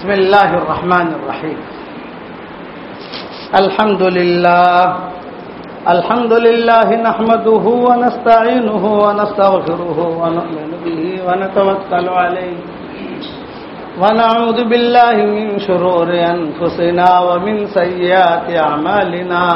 بسم الله الرحمن الرحيم. الحمد لله نحمده ونستعينه ونستغفره ونؤمن به ونتوكل عليه ونعوذ بالله من شرور أنفسنا ومن سيئات أعمالنا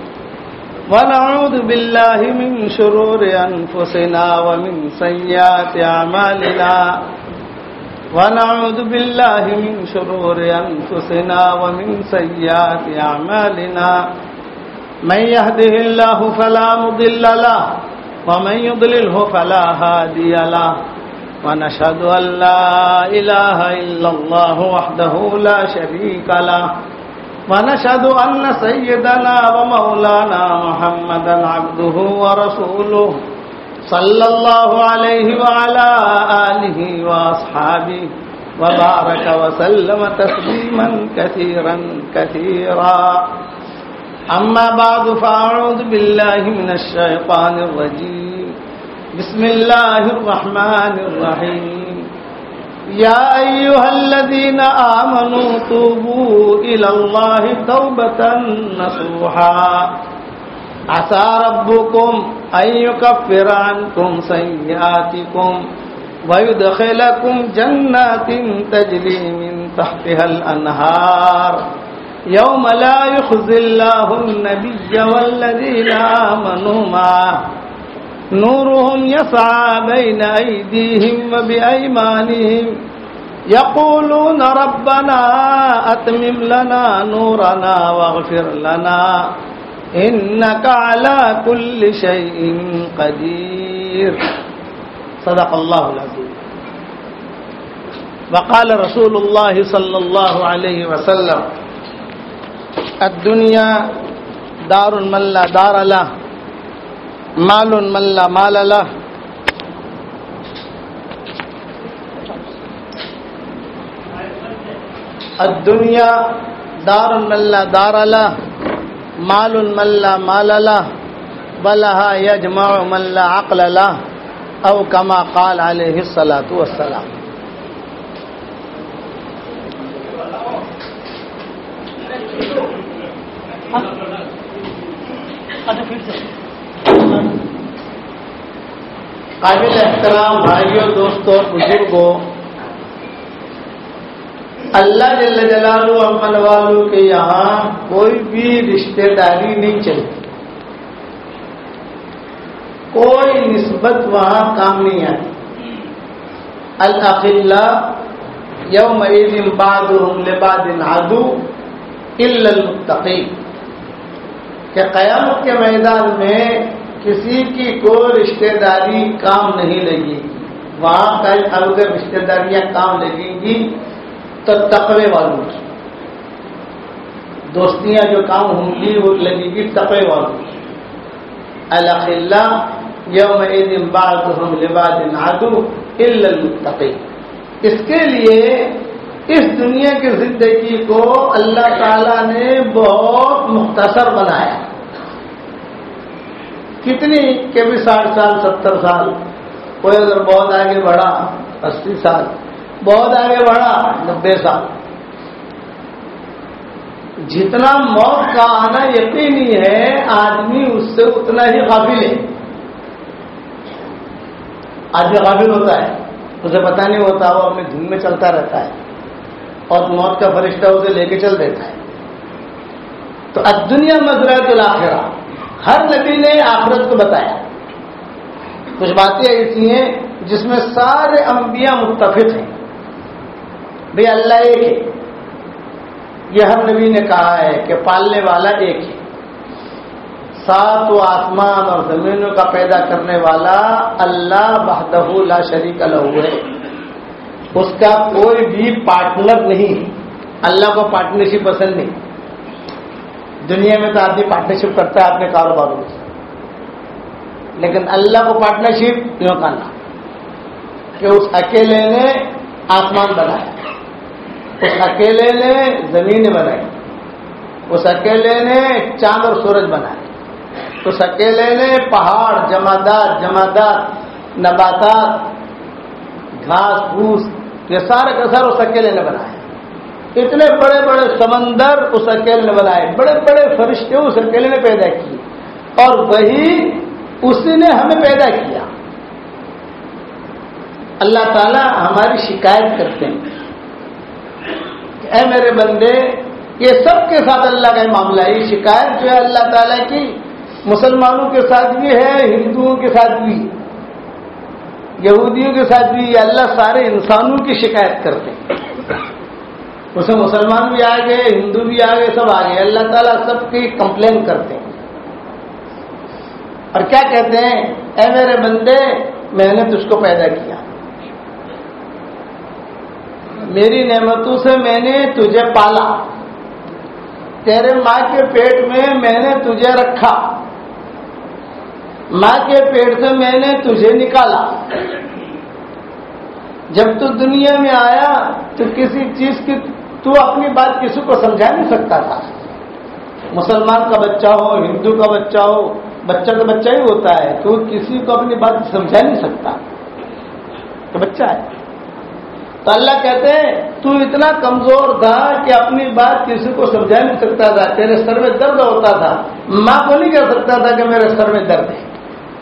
ونعوذ بالله من شرور أنفسنا ومن سيئات أعمالنا من يهده الله فلا مضل له ومن يضلله فلا هادي له ونشهد أن لا إله إلا الله وحده لا شريك له ونشهد أن سيدنا ومولانا محمدا عبده ورسوله صلى الله عليه وعلى آله وأصحابه وبارك وسلم تسليما كثيرا كثيرا. أما بعد فأعوذ بالله من الشيطان الرجيم. بسم الله الرحمن الرحيم. يا أيها الذين آمنوا توبوا إلى الله توبة نصوحا عسى ربكم أن يكفر عنكم سيئاتكم ويدخلكم جنات تجري من تحتها الأنهار يوم لا يخزي الله النبي والذين آمنوا معه نورهم يسعى بين أيديهم وبأيمانهم يقولون ربنا أتمم لنا نورنا واغفر لنا إنك على كل شيء قدير. صدق الله العظيم. وقال رسول الله صلى الله عليه وسلم الدنيا دار من لا دار له مال من لا مال له الدنيا دار من لا دار له مال من لا مال له بلها يجمع من لا عقل له او كما قال عليه الصلاة والسلام. قابل احترام بھائیوں، دوستوں، بزرگوں، اللہ جل جلالہ امن والوں کے یہاں کوئی بھی رشتہ داری نہیں چلتی، کوئی نسبت وہاں کام نہیں آتی. الاخلاء یومئذ بعضهم لبعض عدو الا المتقین، کہ قیامت کے میدان میں کسی کی کوئی رشتہ داری کام نہیں لگے گی. وہاں کل اگر رشتہ داریاں کام لگیں گی تو تقوی والوں کی دوستیاں جو کام ہوں گی وہ لگے گی تقوی والوں کی. الاخلاء یومئذ بعضهم لبعض عدو الا المتقین. اس کے لیے اس دنیا کی زندگی کو اللہ تعالیٰ نے بہت مختصر بنایا. کتنی کہ بھی 60 سال 70 سال، کوئی اگر بہت آگے بڑھا 80 سال، بہت آگے بڑھا 90 سال. جتنا موت کا آنا یقینی ہے آدمی اس سے اتنا ہی غافل ہے. آدمی غافل ہوتا ہے، اسے پتہ نہیں ہوتا، وہ اپنے دھن میں چلتا رہتا ہے اور موت کا فرشتہ اسے لے کے چل دیتا ہے. تو الدنیا مزرعۃ الآخرہ، ہر نبی نے آخرت کو بتایا. کچھ باتیں ایسی ہیں جس میں سارے انبیاء متفق ہیں. بھئی اللہ ایک ہے، یہ ہر نبی نے کہا ہے کہ پالنے والا ایک ہے. ساتوں آسمان اور زمینوں کا پیدا کرنے والا اللہ وحدہ لا شریک لہ ہے، اس کا کوئی بھی پارٹنر نہیں. اللہ کو پارٹنرشپ پسند نہیں. دنیا میں تو آدمی پارٹنرشپ کرتا ہے اپنے کاروباروں سے، لیکن اللہ کو پارٹنرشپ کیوں کرنا کہ اس اکیلے نے آسمان بنایا، اس اکیلے نے زمینیں بنائی، اس اکیلے نے چاند اور سورج بنائے، اس اکیلے نے پہاڑ، جمادات نباتات، گھاس پھوس، یہ سارے کا سارا اس اکیلے نے بنایا. اتنے بڑے بڑے سمندر اس اکیلے نے بنائے، بڑے بڑے فرشتے اس اکیلے نے پیدا کیے، اور وہی اسی نے ہمیں پیدا کیا۔ اللہ تعالیٰ ہماری شکایت کرتے ہیں کہ اے میرے بندے، یہ سب کے ساتھ اللہ کا معاملہ ہے۔ یہ شکایت جو ہے اللہ تعالیٰ کی مسلمانوں کے ساتھ بھی ہے، ہندوؤں کے ساتھ بھی، یہودیوں کے ساتھ بھی، اللہ سارے انسانوں کی شکایت کرتے ہیں۔ اس میں مسلمان بھی آ گئے، ہندو بھی آ گئے، سب آ گئے، اللہ تعالیٰ سب کی کمپلین کرتے ہیں اور کیا کہتے ہیں؟ اے میرے بندے، میں نے تجھ کو پیدا کیا، میری نعمتوں سے میں نے تجھے پالا، تیرے ماں کے پیٹ میں نے تجھے رکھا، ماں کے پیٹ سے میں نے تجھے نکالا۔ جب تو دنیا میں آیا تو کسی چیز کی تو اپنی بات کسی کو سمجھا نہیں سکتا تھا۔ مسلمان کا بچہ ہو، ہندو کا بچہ ہو، بچہ تو بچہ ہی ہوتا ہے، تو کسی کو اپنی بات سمجھا نہیں سکتا، تو بچہ ہے۔ تو اللہ کہتے ہیں تو اتنا کمزور تھا کہ اپنی بات کسی کو سمجھا نہیں سکتا تھا، تیرے سر میں درد ہوتا تھا، ماں کو نہیں کہہ سکتا تھا کہ میرے سر میں درد ہے،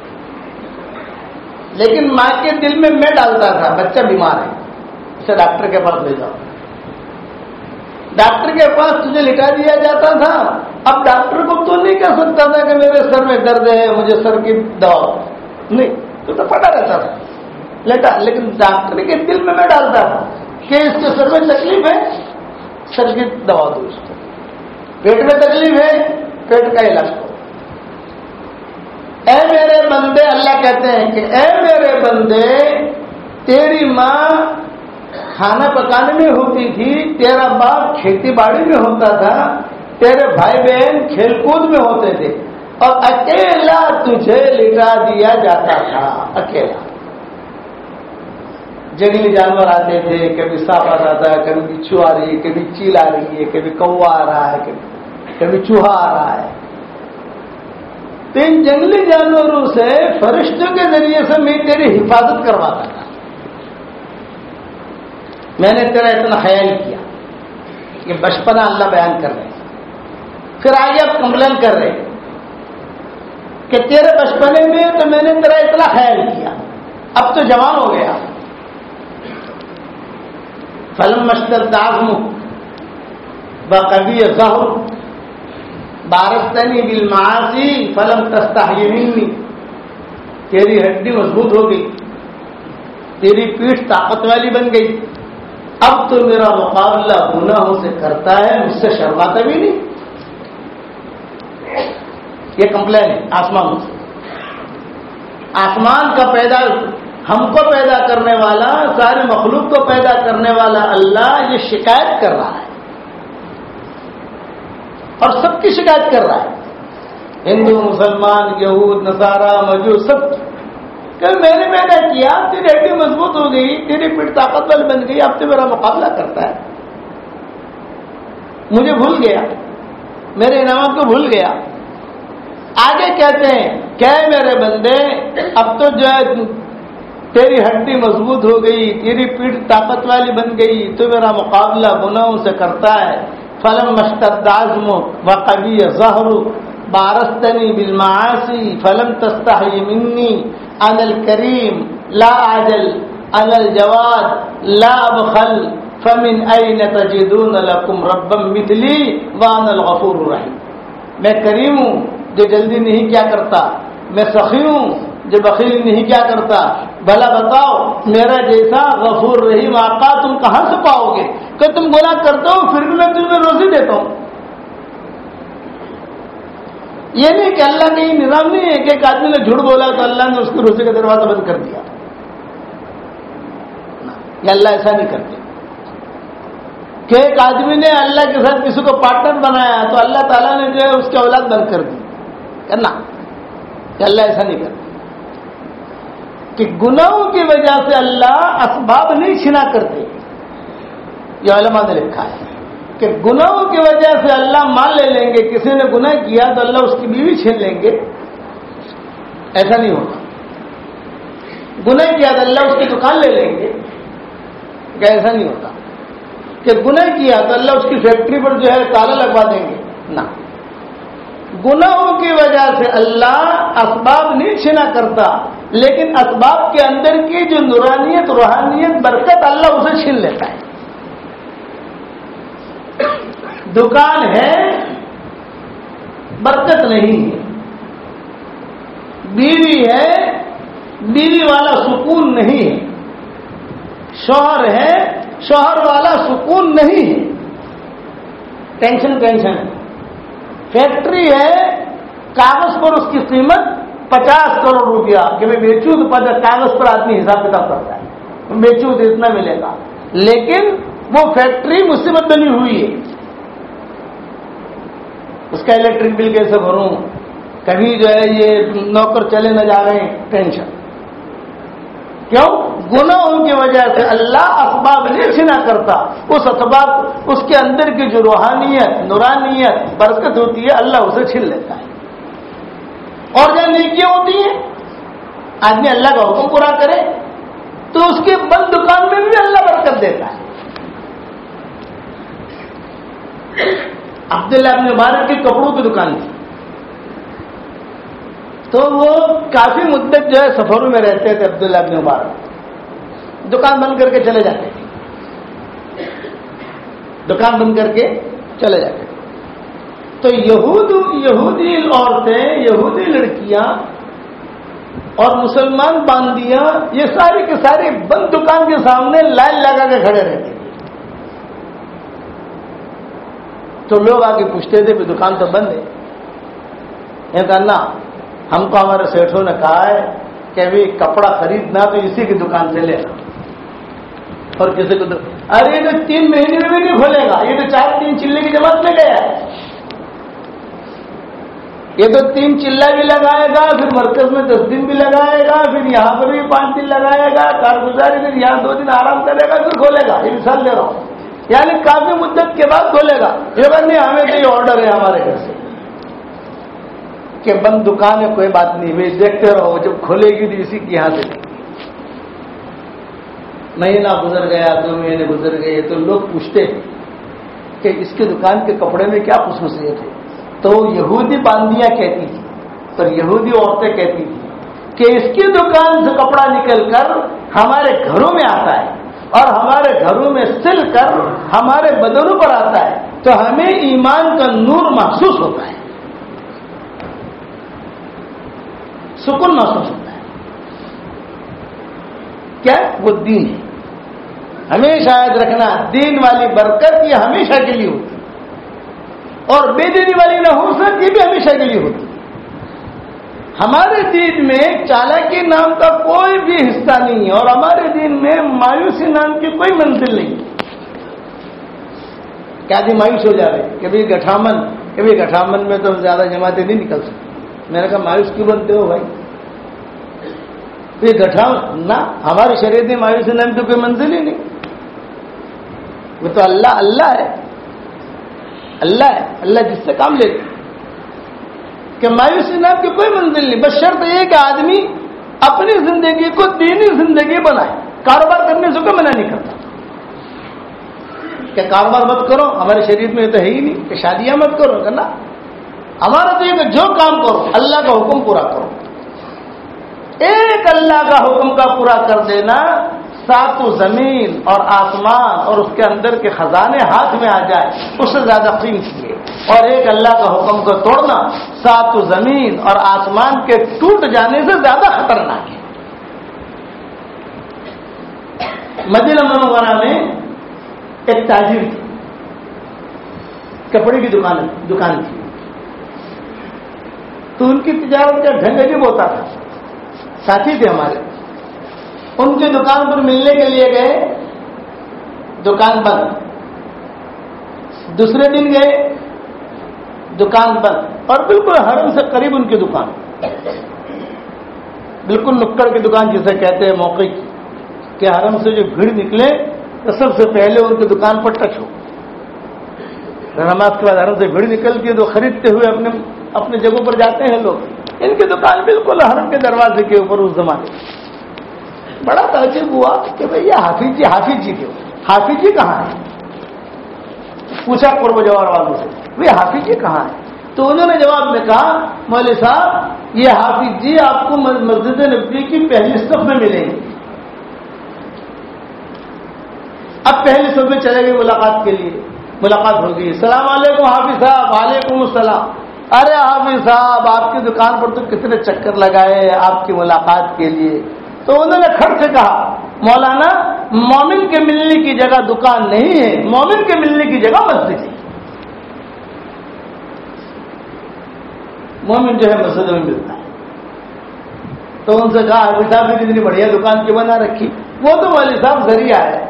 لیکن ماں کے دل میں ڈالتا تھا بچہ بیمار ہے، اسے ڈاکٹر کے پاس لے جاؤ۔ ڈاکٹر کے پاس تجھے لٹا دیا جاتا تھا، اب ڈاکٹر کو تو نہیں کہہ سکتا تھا کہ میرے سر میں درد ہے، مجھے سر کی دوا نہیں، تو پڑا رہتا تھا لیٹا، لیکن ڈاکٹر کے دل میں ڈالتا تھا کہ اس کے سر میں تکلیف ہے، سر کی دوا دو، اس کو پیٹ میں تکلیف ہے، پیٹ کا علاج کرو۔ اے میرے بندے، اللہ کہتے ہیں کہ اے میرے بندے، تیری ماں کھانا پکانے میں ہوتی تھی، تیرا باپ کھیتی باڑی میں ہوتا تھا، تیرے بھائی بہن کھیل کود میں ہوتے تھے، اور اکیلا تجھے لٹا دیا جاتا تھا، اکیلا۔ جنگلی جانور آتے تھے، کبھی سانپ آتا تھا، کبھی بچھو آ رہی ہے، کبھی چیل آ رہی ہے، کبھی کوا آ رہا ہے، کبھی چوہا آ رہا ہے۔ تو ان جنگلی جانوروں سے فرشتوں کے ذریعے سے میں تیری حفاظت کرواتا تھا، میں نے تیرا اتنا خیال کیا۔ یہ بچپنا اللہ بیان کر رہے ہیں، پھر آگے آپ کمپلین کر رہے ہیں کہ تیرے بچپنے میں تو میں نے تیرا اتنا خیال کیا، اب تو جوان ہو گیا۔ فلم اشتد عظمک وقوی ظہرک بارزتنی بالمعاصی فلم تستحی منی، تیری ہڈی مضبوط ہو گئی، تیری پیٹھ طاقت والی بن گئی، اب تو میرا مقابلہ گناہوں سے کرتا ہے، مجھ سے شرماتا بھی نہیں۔ یہ کمپلین ہے آسمان سے، آسمان کا پیدا، ہم کو پیدا کرنے والا، ساری مخلوق کو پیدا کرنے والا اللہ یہ شکایت کر رہا ہے، اور سب کی شکایت کر رہا ہے، ہندو، مسلمان، یہود، نصارہ، مجوس، سب کہ میں نے پیدا کیا، تیری ہڈی مضبوط ہو گئی، تیری پیٹ طاقت والی بن گئی، اب تو میرا مقابلہ کرتا ہے، مجھے بھول گیا، میرے انعامات کو بھول گیا۔ آگے کہتے ہیں کہ میرے بندے، اب تو جو ہے تیری ہڈی مضبوط ہو گئی، تیری پیٹھ طاقت والی بن گئی، تو میرا مقابلہ گناہوں سے کرتا ہے۔ فلم اشتد عظمک وقوی ظہرک بارزتنی بالمعاصی فلم تستحی منی، انا الکریم لا اعجل، انا الجواد لا ابخل، فمن این تجدون لکم ربا مثلی وانا الغفور الرحیم۔ میں کریم ہوں جو جلدی نہیں کیا کرتا، میں سخی ہوں جو بخیل نہیں کیا کرتا، بھلا بتاؤ میرا جیسا غفور رحیم آقا تم کہاں سے پاؤ گے کہ تم گناہ کرتے ہو پھر بھی میں تمہیں روزی دیتا ہوں۔ یہ نہیں کہ اللہ کا یہ نظام نہیں ہے کہ ایک آدمی نے جھوٹ بولا تو اللہ نے اس کی روزی کا دروازہ بند کر دیا، یہ اللہ ایسا نہیں کرتے کہ ایک آدمی نے اللہ کے ساتھ کسی کو پارٹنر بنایا تو اللہ تعالیٰ نے جو ہے اس کی اولاد بند کر دی، کرنا کہ اللہ ایسا نہیں کرتا، کہ گناہوں کی وجہ سے اللہ اسباب نہیں چھنا کرتے۔ یہ علماء نے لکھا ہے کہ گناہوں کی وجہ سے اللہ مان لے لیں گے، کسی نے گناہ کیا تو اللہ اس کی بیوی چھین لیں گے، ایسا نہیں ہوگا۔ گناہ کیا تو اللہ اس کی دکان لے لیں گے، کہ ایسا نہیں ہوتا۔ کہ کہ گناہ کیا تو اللہ اس کی فیکٹری پر جو ہے تالا لگوا دیں گے، نہ، گناہوں کی وجہ سے اللہ اسباب نہیں چھینا کرتا، لیکن اسباب کے اندر کی جو نورانیت، روحانیت، برکت، اللہ اسے چھین لیتا ہے۔ دکان ہے، برکت نہیں ہے، بیوی ہے، بیوی والا سکون نہیں ہے، شوہر ہے، شوہر والا سکون نہیں ہے، ٹینشن ٹینشن ہے، فیکٹری ہے، کاغذ پر اس کی قیمت 50 کروڑ روپیہ کہ میں بیچوں تو کاغذ پر آدمی حساب کتاب کرتا ہے، میں بیچوں تو اتنا ملے گا، لیکن وہ فیکٹری مصیبت بنی ہوئی ہے، اس کا الیکٹرک بل کیسے بھروں، کبھی جو ہے یہ نوکر چلے نہ جا رہے ہیں، ٹینشن، کیوں؟ گناہوں کی وجہ سے اللہ اسباب نہیں چھینا کرتا، اس اسباب، اس کے اندر کی جو روحانیت، نورانیت، برکت ہوتی ہے، اللہ اسے چھین لیتا ہے۔ اور جب نیکیاں ہوتی ہیں، آدمی اللہ کا حکم پورا کرے تو اس کی بند دکان میں بھی اللہ برکت دیتا ہے۔ عبداللہ ابن مبارک کی کپڑوں کی دکان تھی، تو وہ کافی مدت جو ہے سفروں میں رہتے تھے عبداللہ ابن مبارک، دکان بند کر کے چلے جاتے تھے، دکان بند کر کے چلے جاتے تھے۔ تو یہودی عورتیں، یہودی لڑکیاں اور مسلمان باندیاں، یہ ساری کے سارے بند دکان کے سامنے لائن لگا کے کھڑے رہتے تھے۔ تو لوگ آگے پوچھتے تھے کہ دکان تو بند ہے، یہ کہنا ہم کو ہمارے سیٹھوں نے کہا ہے کہ ابھی کپڑا خریدنا تو اسی کی دکان سے لینا، اور کسی کو ارے یہ تو 3 مہینے میں بھی نہیں کھولے گا، یہ تو 4 چلے کی جماعت میں گیا ہے، یہ تو 3 چلہ بھی لگائے گا، پھر مرکز میں 10 دن بھی لگائے گا، پھر یہاں پر بھی 5 دن لگائے گا، کارگزاری پھر یہاں 2 دن آرام کرے گا، پھر کھولے گا۔ یہ مثال دے رہا ہوں، یعنی کافی مدت کے بعد کھولے گا۔ یہ بات نہیں، ہمیں تو یہ آرڈر ہے ہمارے گھر سے کہ بند دکان ہے، کوئی بات نہیں، میں دیکھتے رہو، جب کھلے گی تو اسی کی یہاں سے مہینہ گزر گیا، 2 مہینے گزر گئے، تو لوگ پوچھتے کہ اس کی دکان کے کپڑے میں کیا خصوصیت ہے؟ تو یہودی باندیاں کہتی تھی اور یہودی عورتیں کہتی تھی کہ اس کی دکان سے کپڑا نکل کر ہمارے گھروں میں آتا ہے اور ہمارے گھروں میں سل کر ہمارے بدنوں پر آتا ہے، تو ہمیں ایمان کا نور محسوس ہوتا ہے، سکون محسوس ہوتا ہے۔ کیا؟ وہ دین ہے، ہمیشہ یاد رکھنا، دین والی برکت یہ ہمیشہ کے لیے ہوتی ہے، اور بے دینی والی نحوست یہ بھی ہمیشہ کے لیے ہوتی ہے۔ ہمارے دین میں چالاکی نام کا کوئی بھی حصہ نہیں ہے، اور ہمارے دین میں مایوسی نام کی کوئی منزل نہیں ہے۔ کیا آدمی مایوس ہو جا رہے کبھی گٹھامن میں تو زیادہ جماعتیں نہیں نکل سکتی، میں نے کہا مایوس کیوں بنتے ہو بھائی؟ یہ گٹھامن نہ، ہماری شریعت میں مایوسی نام کی کوئی منزل ہی نہیں، وہ تو اللہ ہے، اللہ ہے، اللہ جس سے کام لیتے کہ مایوسی نام کی کوئی منزل نہیں، بس شرط یہ کہ آدمی اپنی زندگی کو دینی زندگی بنائے، کاروبار کرنے سے کوئی منع نہیں کرتا کہ کاروبار مت کرو، ہماری شریعت میں یہ تو ہے ہی نہیں کہ شادیاں مت کرو، کرنا ہمارا تو یہ کہ جو کام کرو اللہ کا حکم پورا کرو۔ ایک اللہ کا حکم کا پورا کر دینا، 7 زمین اور آسمان اور اس کے اندر کے خزانے ہاتھ میں آ جائے اس سے زیادہ قیمتی ہے، اور ایک اللہ کا حکم کو توڑنا 7 زمین اور آسمان کے ٹوٹ جانے سے زیادہ خطرناک ہے۔ مدینہ منورہ میں ایک تاجر تھی، کپڑے کی دکان تھی، تو ان کی تجارت کا ڈھنگ عجیب ہوتا تھا، ساتھی تھے ہمارے، ان کی دکان پر ملنے کے لیے گئے، دکان بند، دوسرے دن گئے، دکان بند، اور بالکل حرم سے قریب ان کی دکان، بالکل نکڑ کی دکان جسے کہتے ہیں موقع کی، کہ حرم سے جو بھیڑ نکلے تو سب سے پہلے ان کی دکان پر ٹچ ہو، نماز کے بعد حرم سے بھیڑ نکلتی ہے تو خریدتے ہوئے اپنے جگہوں پر جاتے ہیں لوگ، ان کی دکان بالکل حرم کے دروازے کے اوپر اس زمانے۔ بڑا تعجب ہوا کہ بھئی یہ حافظ جی تھے، حافظ جی کہاں ہیں؟ پوچھا قرب جوار والوں سے بھائی حافظ جی کہاں ہے؟ تو انہوں نے جواب میں کہا مولوی صاحب یہ حافظ جی آپ کو مسجد نبوی کی پہلی صف میں ملیں گے. اب پہلی صف میں چلے گئے ملاقات کے لیے. ملاقات ہوگی. السلام علیکم حافظ صاحب. وعلیکم السلام. ارے حافظ صاحب آپ کی دکان پر تو کتنے چکر لگائے آپ کی ملاقات کے لیے. تو انہوں نے کھڑ سے کہا مولانا مومن کے ملنے کی جگہ دکان نہیں ہے, مومن کے ملنے کی جگہ مسجد ہے. مومن جو ہے مسجد میں ملتا ہے. تو ان سے کہا حافظ صاحب نے کتنی بڑھیا دکان کی بنا رکھی. وہ تو مولوی صاحب ذریعہ ہے,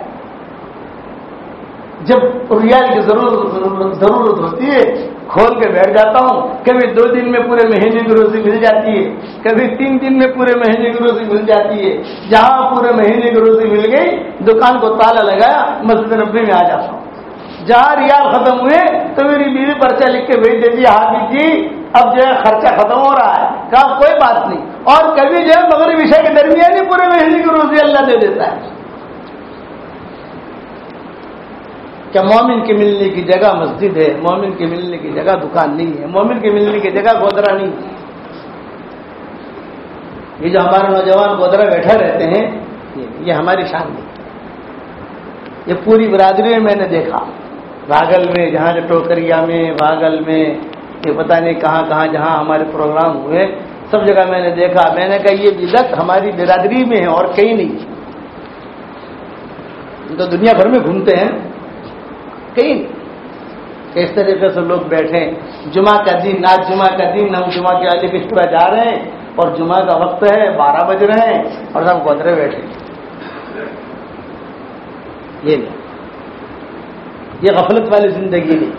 جب ریال کی ضرورت ہوتی ہے کھول کے بیٹھ جاتا ہوں. کبھی 2 دن میں پورے مہینے کی روزی مل جاتی ہے, کبھی 3 دن میں پورے مہینے کی روزی مل جاتی ہے. جہاں پورے مہینے کی روزی مل گئی دکان کو تالا لگایا مسجد نبوی میں آ جاتا ہوں. جہاں ریال ختم ہوئے تو میری بیوی پرچہ لکھ کے بھیج دیتی ہے حافظ جی اب جو ہے خرچہ ختم ہو رہا ہے. کہا کوئی بات نہیں. اور کبھی جو ہے مغرب عشاء کے درمیان ہی پورے مہینے کی روزی اللہ دے دیتا ہے. کہ مومن کے ملنے کی جگہ مسجد ہے, مومن کے ملنے کی جگہ دکان نہیں ہے, مومن کے ملنے کی جگہ گودرا نہیں ہے. یہ جو ہمارے نوجوان گودرا بیٹھے رہتے ہیں یہ ہماری شان نہیں. یہ پوری برادری میں نے دیکھا, بھاگل میں جہاں جو ٹوکریا میں, بھاگل میں, یہ پتہ نہیں کہاں کہاں جہاں ہمارے پروگرام ہوئے سب جگہ میں نے دیکھا. میں نے کہا یہ بدعت ہماری برادری میں ہے اور کہیں نہیں. تو دنیا بھر میں گھومتے ہیں کہیں اس طریقے سے لوگ بیٹھے. جمعہ کا دن, آج جمعہ کا دن, ہم جمعہ کے علی بشترا جا رہے ہیں اور جمعہ کا وقت ہے 12 بج رہے ہیں اور سب گودرے بیٹھے. یہ نہیں, یہ غفلت والی زندگی نہیں.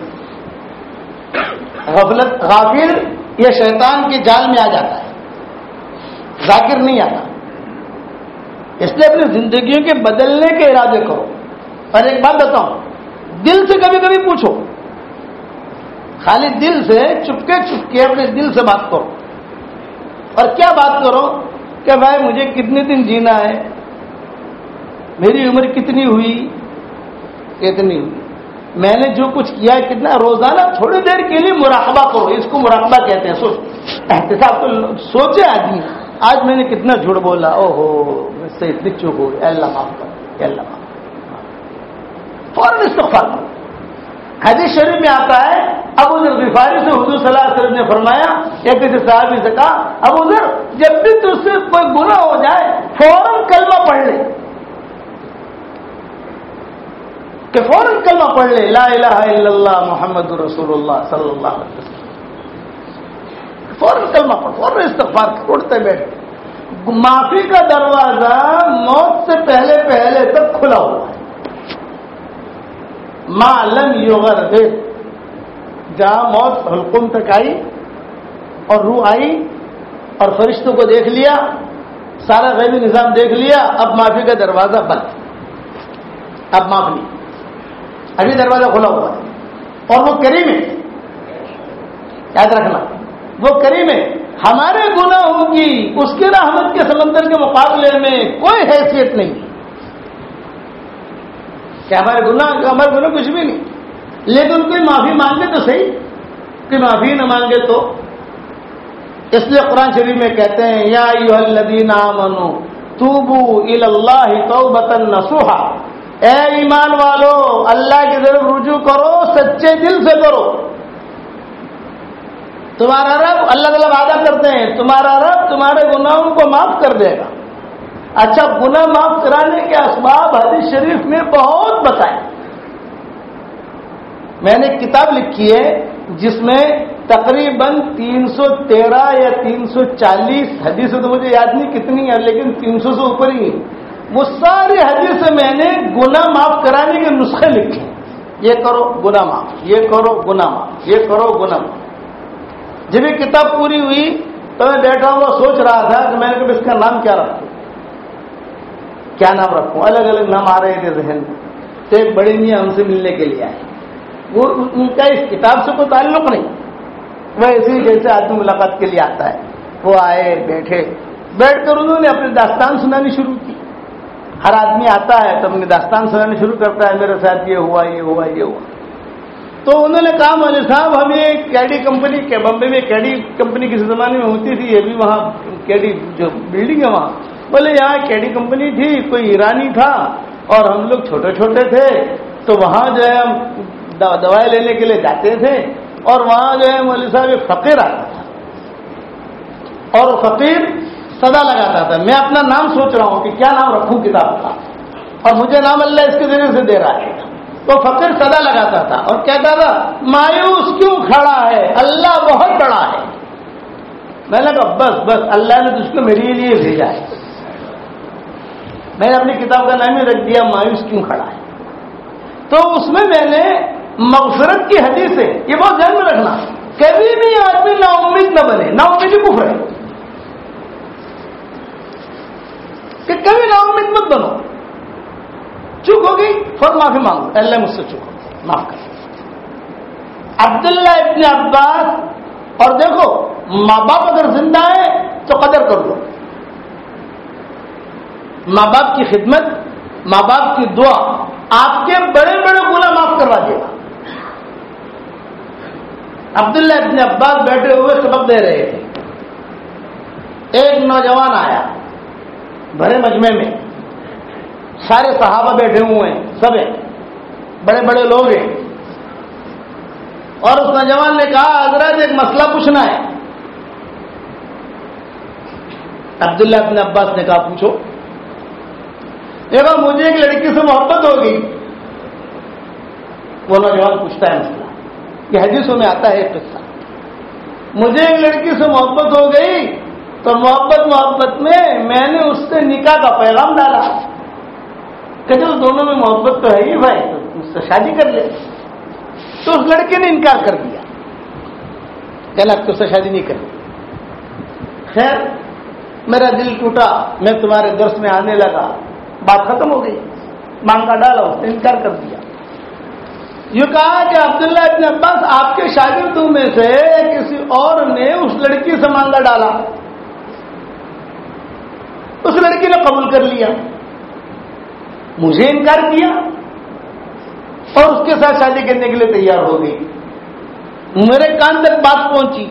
غافل یہ شیطان کے جال میں آ جاتا ہے, ذاکر نہیں آتا. اس لیے اپنی زندگیوں کے بدلنے کے ارادے کرو. اور ایک بات بتاؤں, دل سے کبھی کبھی پوچھو, خالی دل سے چپکے اپنے دل سے بات کرو. اور کیا بات کرو کہ بھائی مجھے کتنے دن جینا ہے, میری عمر کتنی ہوئی, اتنی ہوئی, میں نے جو کچھ کیا ہے کتنا. روزانہ تھوڑی دیر کے لیے مراقبہ کرو. اس کو مراقبہ کہتے ہیں. احتساب تو سوچے آدمی آج میں نے کتنا جھوٹ بولا, او ہو مجھ سے اتنی چوک ہو گئی, اللہ معاف کر, اللہ معاف. فوراً استغفار کرو. حدیث شریف میں آتا ہے ابو ذر غفاری سے حضور صلی اللہ علیہ وسلم نے فرمایا, ایک کسی صحابی سے کہا ابو ذر جب بھی تجھ سے کوئی گناہ ہو جائے فوراً کلمہ پڑھ لے, کہ فوراً کلمہ پڑھ لے لا الہ الا اللہ محمد رسول اللہ صلی اللہ علیہ وسلم. فوراً کلمہ پڑھ, فوراً استغفار کر, اٹھتے بیٹھے. معافی کا دروازہ موت سے پہلے تک کھلا ہوا ہے. ما لم یغرغر, جہاں موت حلقوم تک آئی اور روح آئی اور فرشتوں کو دیکھ لیا, سارا غیبی نظام دیکھ لیا, اب معافی کا دروازہ بند, اب معاف نہیں, ابھی دروازہ کھلا ہوا ہے. اور وہ کریم ہے, یاد رکھنا وہ کریم ہے. ہمارے گناہوں کی اس کے رحمت کے سمندر کے مقابلے میں کوئی حیثیت نہیں کہ ہمارے گناہ کچھ بھی نہیں. لیکن کوئی معافی مانگے تو صحیح, کوئی معافی نہ مانگے تو. اس لیے قرآن شریف میں کہتے ہیں یا ایھا الذین آمنوا توبوا الی اللہ توبۃ نصوحا, اے ایمان والو اللہ کی طرف رجوع کرو, سچے دل سے کرو. تمہارا رب, اللہ تعالیٰ وعدہ کرتے ہیں تمہارا رب تمہارے گناہوں کو معاف کر دے گا. اچھا, گناہ معاف کرانے کے اسباب حدیث شریف میں بہت بتائے. میں نے ایک کتاب لکھی ہے جس میں تقریباً 313 یا 340 حدیثیں, تو مجھے یاد نہیں کتنی ہے لیکن 300 سے اوپر ہی. وہ ساری حدیثیں میں نے گناہ معاف کرانے کے نسخے لکھے. یہ کرو گناہ معاف, یہ کرو گناہ معاف, یہ کرو گناہ معاف. جب یہ کتاب پوری ہوئی تو میں بیٹھا ہوا سوچ رہا تھا کہ میں نے کہا اس کا نام کیا رکھوں, کیا نام رکھوں. الگ الگ نام آ رہے تھے ذہن میں. تو ایک بڑی میاں ان سے ملنے کے لیے آئے. وہ ان کا اس کتاب سے کوئی تعلق نہیں, وہ ایسے جیسے آدمی ملاقات کے لیے آتا ہے. وہ آئے, بیٹھ کر انہوں نے اپنی داستان سنانی شروع کی. ہر آدمی آتا ہے تو اپنی داستان سنانی شروع کرتا ہے, میرے ساتھ یہ ہوا, یہ ہوا, یہ ہوا. تو انہوں نے کہا مولوی صاحب ہمیں کیڈی کمپنی کے بمبے میں کیڈی کمپنی کسی زمانے میں ہوتی تھی، ابھی وہاں کیڈی جو بلڈنگ ہے وہاں، بولے یہاں کیڈی کمپنی تھی، کوئی ایرانی تھا اور ہم لوگ چھوٹے چھوٹے تھے تو وہاں جو ہے ہم دوائی لینے کے لیے جاتے تھے اور وہاں جو ہے مولوی صاحب ایک فقیر آتا تھا اور فقیر صدا لگاتا تھا. میں اپنا نام سوچ رہا ہوں کہ کیا نام رکھوں کتاب کا، اور مجھے نام اللہ اس کے ذریعے سے دے رہا ہے. تو فقیر صدا لگاتا تھا اور کہتا تھا مایوس کیوں کھڑا ہے، اللہ بہت بڑا ہے. میں نے کہا بس بس اللہ نے تجھ کو میرے لیے بھیجا ہے. میں نے اپنی کتاب کا نام ہی رکھ دیا مایوس کیوں کھڑا ہے. تو اس میں نے مغفرت کی حدیث ہے، یہ بہت ذہن میں رکھنا، کبھی بھی آدمی نا امید نہ بنے. نا امیدی کفر ہے کہ کبھی نا امید مت بنو. چوک ہو گئی فوراً معافی مانگو، اللہ مجھ سے چوک ہو گئی معاف کر. عبداللہ ابن عباس، اور دیکھو ماں باپ اگر زندہ ہے تو قدر کر دو، ماں باپ کی خدمت، ماں باپ کی دعا آپ کے بڑے بڑے گناہ معاف کروا دے گا. عبداللہ ابن عباس بیٹھے ہوئے سبق دے رہے تھے، ایک نوجوان آیا بھرے مجمع میں، سارے صحابہ بیٹھے ہوئے ہیں، سب ہیں، بڑے بڑے لوگ ہیں، اور اس نوجوان نے کہا حضرت ایک مسئلہ پوچھنا ہے. عبداللہ ابن عباس نے کہا پوچھو. دیکھو مجھے ایک لڑکی سے محبت ہو گئی. وہ نوجوان پوچھتا ہے مسئلہ، یہ حدیثوں میں آتا ہے قصہ. مجھے ایک لڑکی سے محبت ہو گئی تو محبت میں نے اس سے نکاح کا پیغام ڈالا کہ جو دونوں میں محبت تو ہے ہی بھائی، تو اس سے شادی کر لے. تو اس لڑکے نے انکار کر دیا، کہنا تو اس سے شادی نہیں کرنی. خیر میرا دل ٹوٹا، میں تمہارے درس میں آنے لگا، بات ختم ہو گئی، مانگا ڈالا، اس نے انکار کر دیا. یہ کہا کہ عبداللہ ابن عباس آپ کے شاگردوں میں سے کسی اور نے اس لڑکی سے مانگا ڈالا، اس لڑکی نے قبول کر لیا، مجھے انکار کیا اور اس کے ساتھ شادی کرنے کے لیے تیار ہو گئی. میرے کان تک بات پہنچی،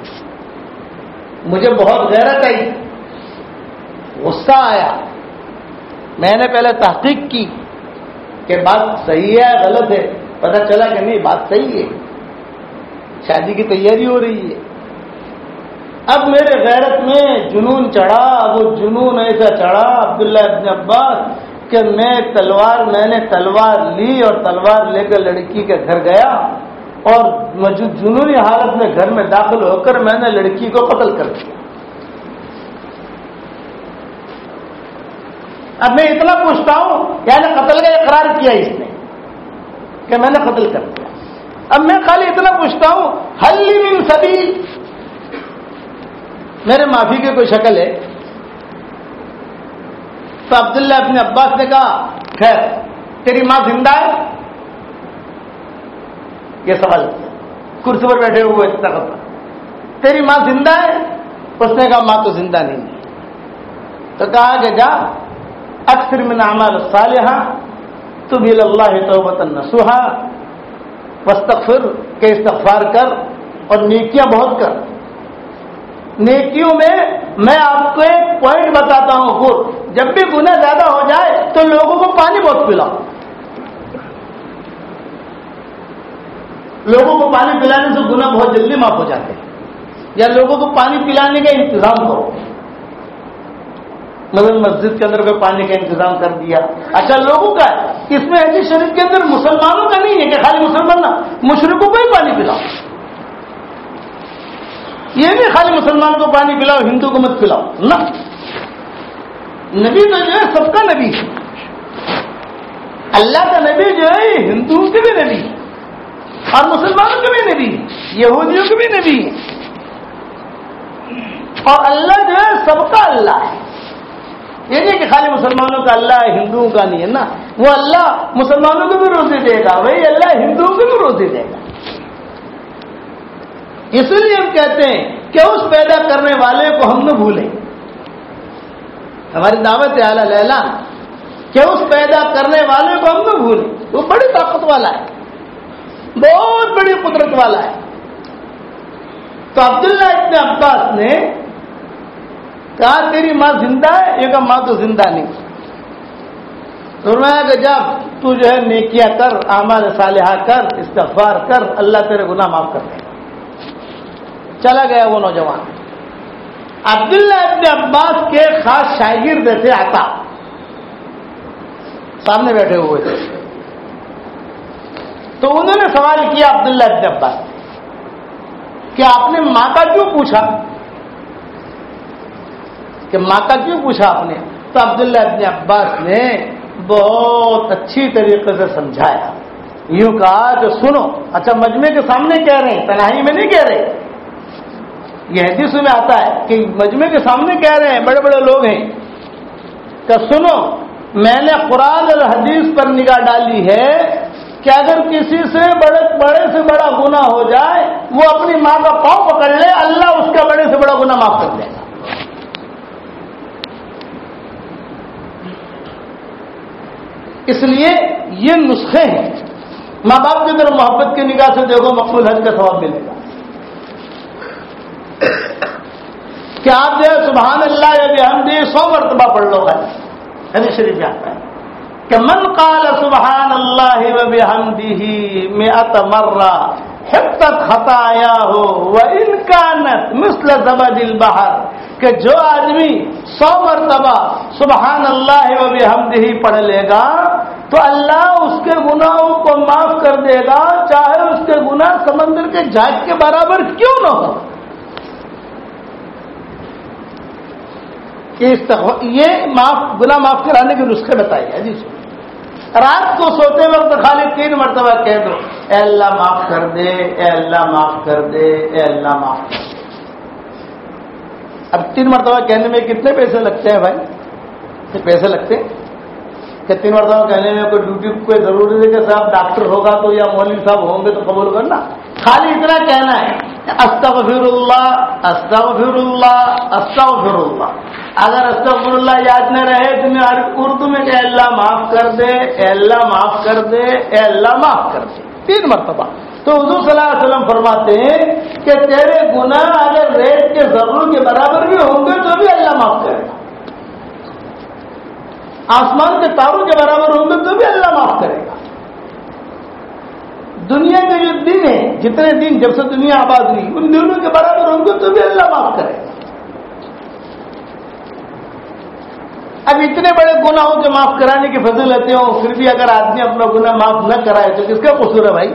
مجھے بہت غیرت آئی، غصہ آیا. میں نے پہلے تحقیق کی کہ بات صحیح ہے غلط ہے، پتہ چلا کہ نہیں بات صحیح ہے، شادی کی تیاری ہو رہی ہے. اب میرے غیرت میں جنون چڑھا. وہ جنون ایسا چڑھا عبداللہ ابن عباس کہ میں نے تلوار لی اور تلوار لے کر لڑکی کے گھر گیا اور جنونی حالت میں گھر میں داخل ہو کر میں نے لڑکی کو قتل کر دیا. اب میں اتنا پوچھتا ہوں یعنی قتل کا اقرار کیا اس نے کہ میں نے قتل کر دیا. اب میں خالی اتنا پوچھتا ہوں حل من سبیل، میرے معافی کی کوئی شکل ہے؟ تو عبداللہ ابن عباس نے کہا خیر تیری ماں زندہ ہے؟ یہ سوال کرسی پر بیٹھے ہوئے تخت پر، تیری ماں زندہ ہے؟ اس نے کہا ماں تو زندہ نہیں ہے. تو کہا کہ جا اکثر من اعمال الصالحہ تب الی اللہ توبۃ نصوحا واستغفر، کہ استغفار کر اور نیکیاں بہت کر. نیکیوں میں آپ کو ایک پوائنٹ بتاتا ہوں، جب بھی گناہ زیادہ ہو جائے تو لوگوں کو پانی بہت پلاؤ. لوگوں کو پانی پلانے سے گناہ بہت جلدی معاف ہو جاتے ہیں. یا لوگوں کو پانی پلانے کا انتظام کرو، مثلا مسجد کے اندر کوئی پانی کا انتظام کر دیا. اچھا لوگوں کا ہے، اس میں حدیث شریف کے اندر مسلمانوں کا نہیں ہے کہ خالی مسلمان نہ، مشرکوں کو ہی پانی پلاؤ. یہ نہیں خالی مسلمان کو پانی پلاؤ ہندو کو مت پلاؤ، نہ. نبی تو جو ہے سب کا نبی ہے، اللہ کا نبی جو ہے ہندوؤں کے بھی نبی ہے اور مسلمانوں کے بھی نبی ہے، یہودیوں کے بھی نبی ہے. اور اللہ جو ہے سب کا اللہ ہے. یہ نہیں کہ خالی مسلمانوں کا اللہ ہے ہندوؤں کا نہیں ہے نا. وہ اللہ مسلمانوں کو بھی روزی دے گا، وہی اللہ ہندوؤں کو بھی روزی دے گا. اس لیے ہم کہتے ہیں کہ اس پیدا کرنے والے کو ہم نہ بھولیں. ہماری دعوت ہے اعلیٰ اعلان کہ اس پیدا کرنے والے کو ہم نہ بھولیں. وہ بڑی طاقت والا ہے. بہت بڑی قدرت والا ہے. تو عبداللہ ابن عباس نے کہا تیری ماں زندہ ہے؟ یہ کہا ماں تو زندہ نہیں. فرمایا کہ جب تو جو ہے نیکیاں کر، اعمال صالحہ کر، استغفار کر، اللہ تیرے گناہ معاف کر دے گا. چلا گیا وہ نوجوان. عبداللہ ابن عباس کے خاص شاگرد تھے عطا، سامنے بیٹھے ہوئے تھے. تو انہوں نے سوال کیا عبداللہ ابن عباس کہ آپ نے ماں کا کیوں پوچھا، کہ ماں کا کیوں پوچھا آپ نے؟ تو عبداللہ ابن عباس نے بہت اچھی طریقے سے سمجھایا. یوں کہا کہ سنو، اچھا مجمع کے سامنے کہہ رہے ہیں، تنہائی میں نہیں کہہ رہے. یہ حدیث میں آتا ہے کہ مجمع کے سامنے کہہ رہے ہیں، بڑے بڑے لوگ ہیں، کہ سنو میں نے قرآن اور حدیث پر نگاہ ڈالی ہے کہ اگر کسی سے بڑے سے بڑا گناہ ہو جائے، وہ اپنی ماں کا پاؤں پکڑ لے، اللہ اس کا بڑے سے بڑا گناہ معاف کر دے گا. اس لیے یہ نسخے ہیں. ماں باپ کی طرف محبت کی نگاہ سے دیکھو، مقبول حج کا ثواب ملے گا. کہ آپ جو ہے سبحان اللہ یا بحمدہ 100 مرتبہ پڑھ لو. حدیث شریف میں آتا ہے کہ من قال سبحان اللہ وبحمدہ 100 مرہ حطت خطایاہ وان کانت مثل زبد البحر، کہ جو آدمی 100 مرتبہ سبحان اللہ وبحمدہ پڑھ لے گا تو اللہ اس کے گناہوں کو معاف کر دے گا، چاہے اس کے گناہ سمندر کے جھاگ کے برابر کیوں نہ ہو. یہ گناہ معاف کرانے کے نسخے بتائے ہیں. جی رات کو سوتے وقت خالی 3 مرتبہ کہہ دو اے اللہ معاف کر دے، اے اللہ معاف کر دے، اے اللہ معاف کر دے. اب 3 مرتبہ کہنے میں کتنے پیسے لگتے ہیں بھائی؟ پیسے لگتے ہیں کہ 3 مرتبہ کہنے میں کوئی ڈیوٹی کوئی ضروری ہے کہ صاحب ڈاکٹر ہوگا تو یا مولوی صاحب ہوں گے تو قبول کرنا. خالی اتنا کہنا ہے استغفر اللہ استغفر اللہ استغفر اللہ. اگر استغفر اللہ یاد نہ رہے تو میں اردو میں کہ اللہ معاف کر دے، اے اللہ معاف کر دے، اے اللہ معاف کر دے 3 مرتبہ. تو حضور صلی اللہ علیہ وسلم فرماتے ہیں کہ تیرے گناہ اگر ریت کے ذروں کے برابر بھی ہوں گے تو بھی اللہ معاف کرے گا، آسمان کے تاروں کے برابر ہوں گے تو بھی اللہ معاف کرے گا. دنیا کے جو دن ہیں، جتنے دن جب سے دنیا آباد ہوئی، ان دنوں کے برابر ہوں گے تو بھی اللہ معاف کرے گا. اب اتنے بڑے گناہوں کے معاف کرانے کی فضیلتیں ہوں، پھر بھی اگر آدمی اپنا گناہ معاف نہ کرائے تو کس کا قصور ہے بھائی؟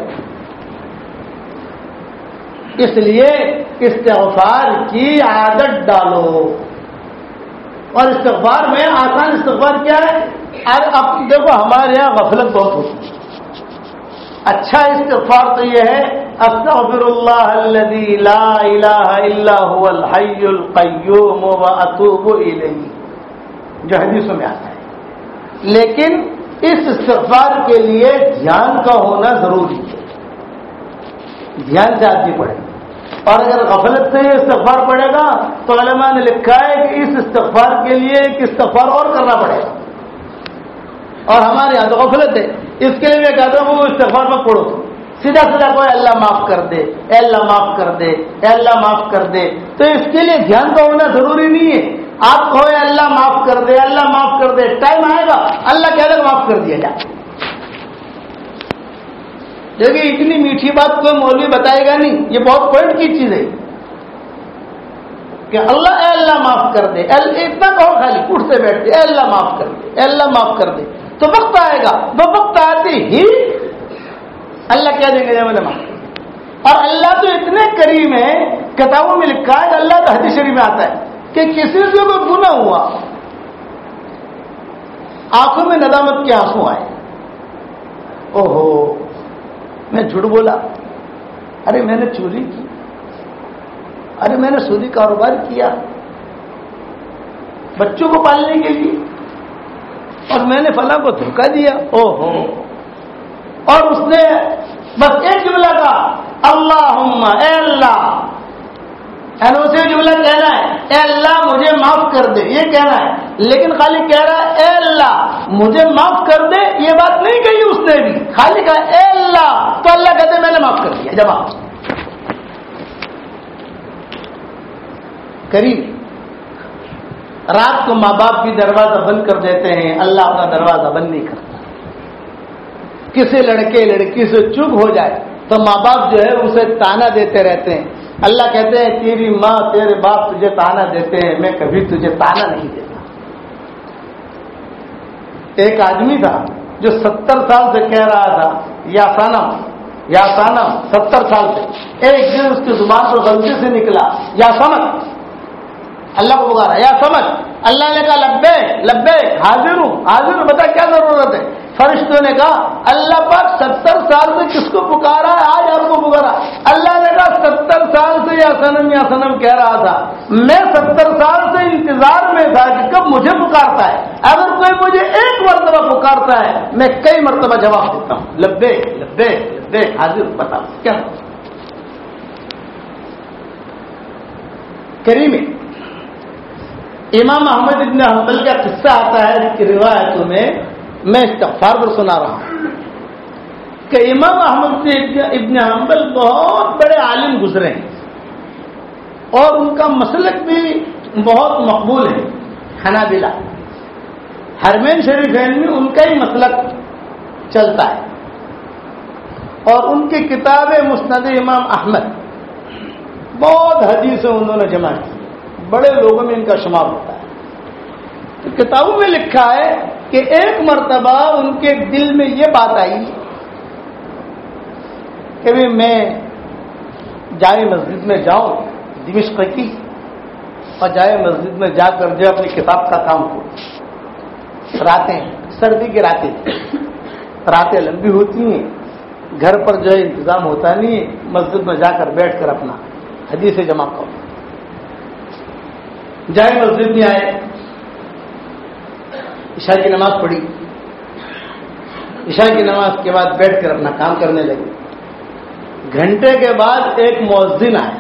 اس لیے استغفار کی عادت ڈالو. اور استغفار میں آسان استغفار کیا ہے؟ اب دیکھو ہمارے یہاں غفلت بہت ہوتی ہے. اچھا استغفار تو یہ ہے استغفر اللہ الذی لا الہ الا هو الحی القیوم واتوب الیہ، جو حدیثوں میں آتا ہے. لیکن اس استغفار کے لیے دھیان کا ہونا ضروری ہے. دھیان سے آدمی پڑھے، اور اگر غفلت سے یہ استغفار پڑے گا تو علماء نے لکھا ہے کہ اس استغفار کے لیے ایک استغفار اور کرنا پڑے گا. اور ہمارے یہاں تو غفلت ہے، اس کے لیے میں کہتا ہوں وہ استغفار میں پڑھو، سیدھا کوئی اللہ معاف کر دے، اے اللہ معاف کر دے، اے اللہ معاف کر دے. تو اس کے لیے دھیان کا ہونا ضروری نہیں ہے. آپ کہو اللہ معاف کر دے، اللہ معاف کر دے، ٹائم آئے گا اللہ کہہ دے معاف کر دیا جائے. دیکھیے اتنی میٹھی بات کوئی مولوی بتائے گا نہیں، یہ بہت پوائنٹ کی چیز ہے کہ اللہ اے اللہ معاف کر دے. اتنا کہو خالی اٹھ سے بیٹھ دے اے اللہ معاف کر دے، اے اللہ معاف کر دے. تو وقت آئے گا، وہ وقت آتے ہی اللہ کہہ دیں گے جب میں معاف. اور اللہ تو اتنے کریم ہے، کتابوں میں لکھا ہے کہ اللہ کا حدیث شریف میں آتا ہے کہ کسی سے کوئی گناہ ہوا، آنکھوں میں ندامت کے آنسو آئے، اوہو میں جھوٹ بولا، ارے میں نے چوری کی، ارے میں نے سودی کاروبار کیا بچوں کو پالنے کے لیے، اور میں نے فلاں کو دھوکہ دیا، اوہو. اور اس نے بس ایک جملہ کا اللہم اے اللہ، اے اسے جملہ کہنا ہے اے اللہ مجھے معاف کر دے، یہ کہنا ہے، لیکن خالی کہہ رہا ہے اے اللہ مجھے معاف کر دے، یہ بات نہیں کہی اس نے بھی، خالی کہا اے اللہ، تو اللہ کہتے میں نے معاف کر دیا، جواب کریم۔ رات کو ماں باپ بھی دروازہ بند کر دیتے ہیں، اللہ اپنا دروازہ بند نہیں کرتا۔ کسی لڑکے لڑکی سے چپ ہو جائے تو ماں باپ جو ہے اسے تانا دیتے رہتے ہیں، اللہ کہتے ہیں تیری ماں تیرے باپ تجھے تانا دیتے ہیں، میں کبھی تجھے تانا نہیں دیتا۔ ایک آدمی تھا جو 70 سال سے کہہ رہا تھا یا صنم یا صنم، 70 سال سے، ایک دن اس کی زبان پر غلطی سے نکلا یا سمجھ، اللہ کو پکارا یا سمجھ، اللہ نے کہا لبیک لبیک، حاضر ہوں حاضر ہوں، بتا کیا ضرورت ہے؟ فرشتوں نے کہا اللہ پاک 70 سال سے کس کو پکارا ہے، آج آپ کو پکارا۔ اللہ نے کہا 70 سال سے یا سنم کہہ رہا تھا، میں 70 سال سے انتظار میں تھا کہ کب مجھے پکارتا ہے، اگر کوئی مجھے ایک مرتبہ پکارتا ہے میں کئی مرتبہ جواب دیتا ہوں، لبیک لبیک لبیک، حاضر بتا کیا کریم۔ امام احمد ابن حنبل کا قصہ آتا ہے کہ روایتوں میں استغفار پر سنا رہا ہوں کہ امام احمد ابن حنبل بہت بڑے عالم گزرے ہیں اور ان کا مسلک بھی بہت مقبول ہے، حنابلہ۔ حرمین شریفین میں ان کا ہی مسلک چلتا ہے اور ان کی کتاب مسند امام احمد بہت حدیثیں انہوں نے جمع کی، بڑے لوگوں میں ان کا شمار ہوتا ہے۔ تو کتابوں میں لکھا ہے کہ ایک مرتبہ ان کے دل میں یہ بات آئی کہ میں جامع مسجد میں جاؤں دمشق کی، اور جامع مسجد میں جا کر جو اپنی کتاب کا کام کروں۔ راتیں سردی کی راتیں، راتیں لمبی ہوتی ہیں، گھر پر جو ہے انتظام ہوتا نہیں ہے، مسجد میں جا کر بیٹھ کر اپنا حدیث جمع کرو۔ جامع مسجد میں آئے، عشاء کی نماز پڑھی، عشاء کی نماز کے بعد بیٹھ کر اپنا کام کرنے لگے۔ گھنٹے کے بعد ایک مؤذن آیا،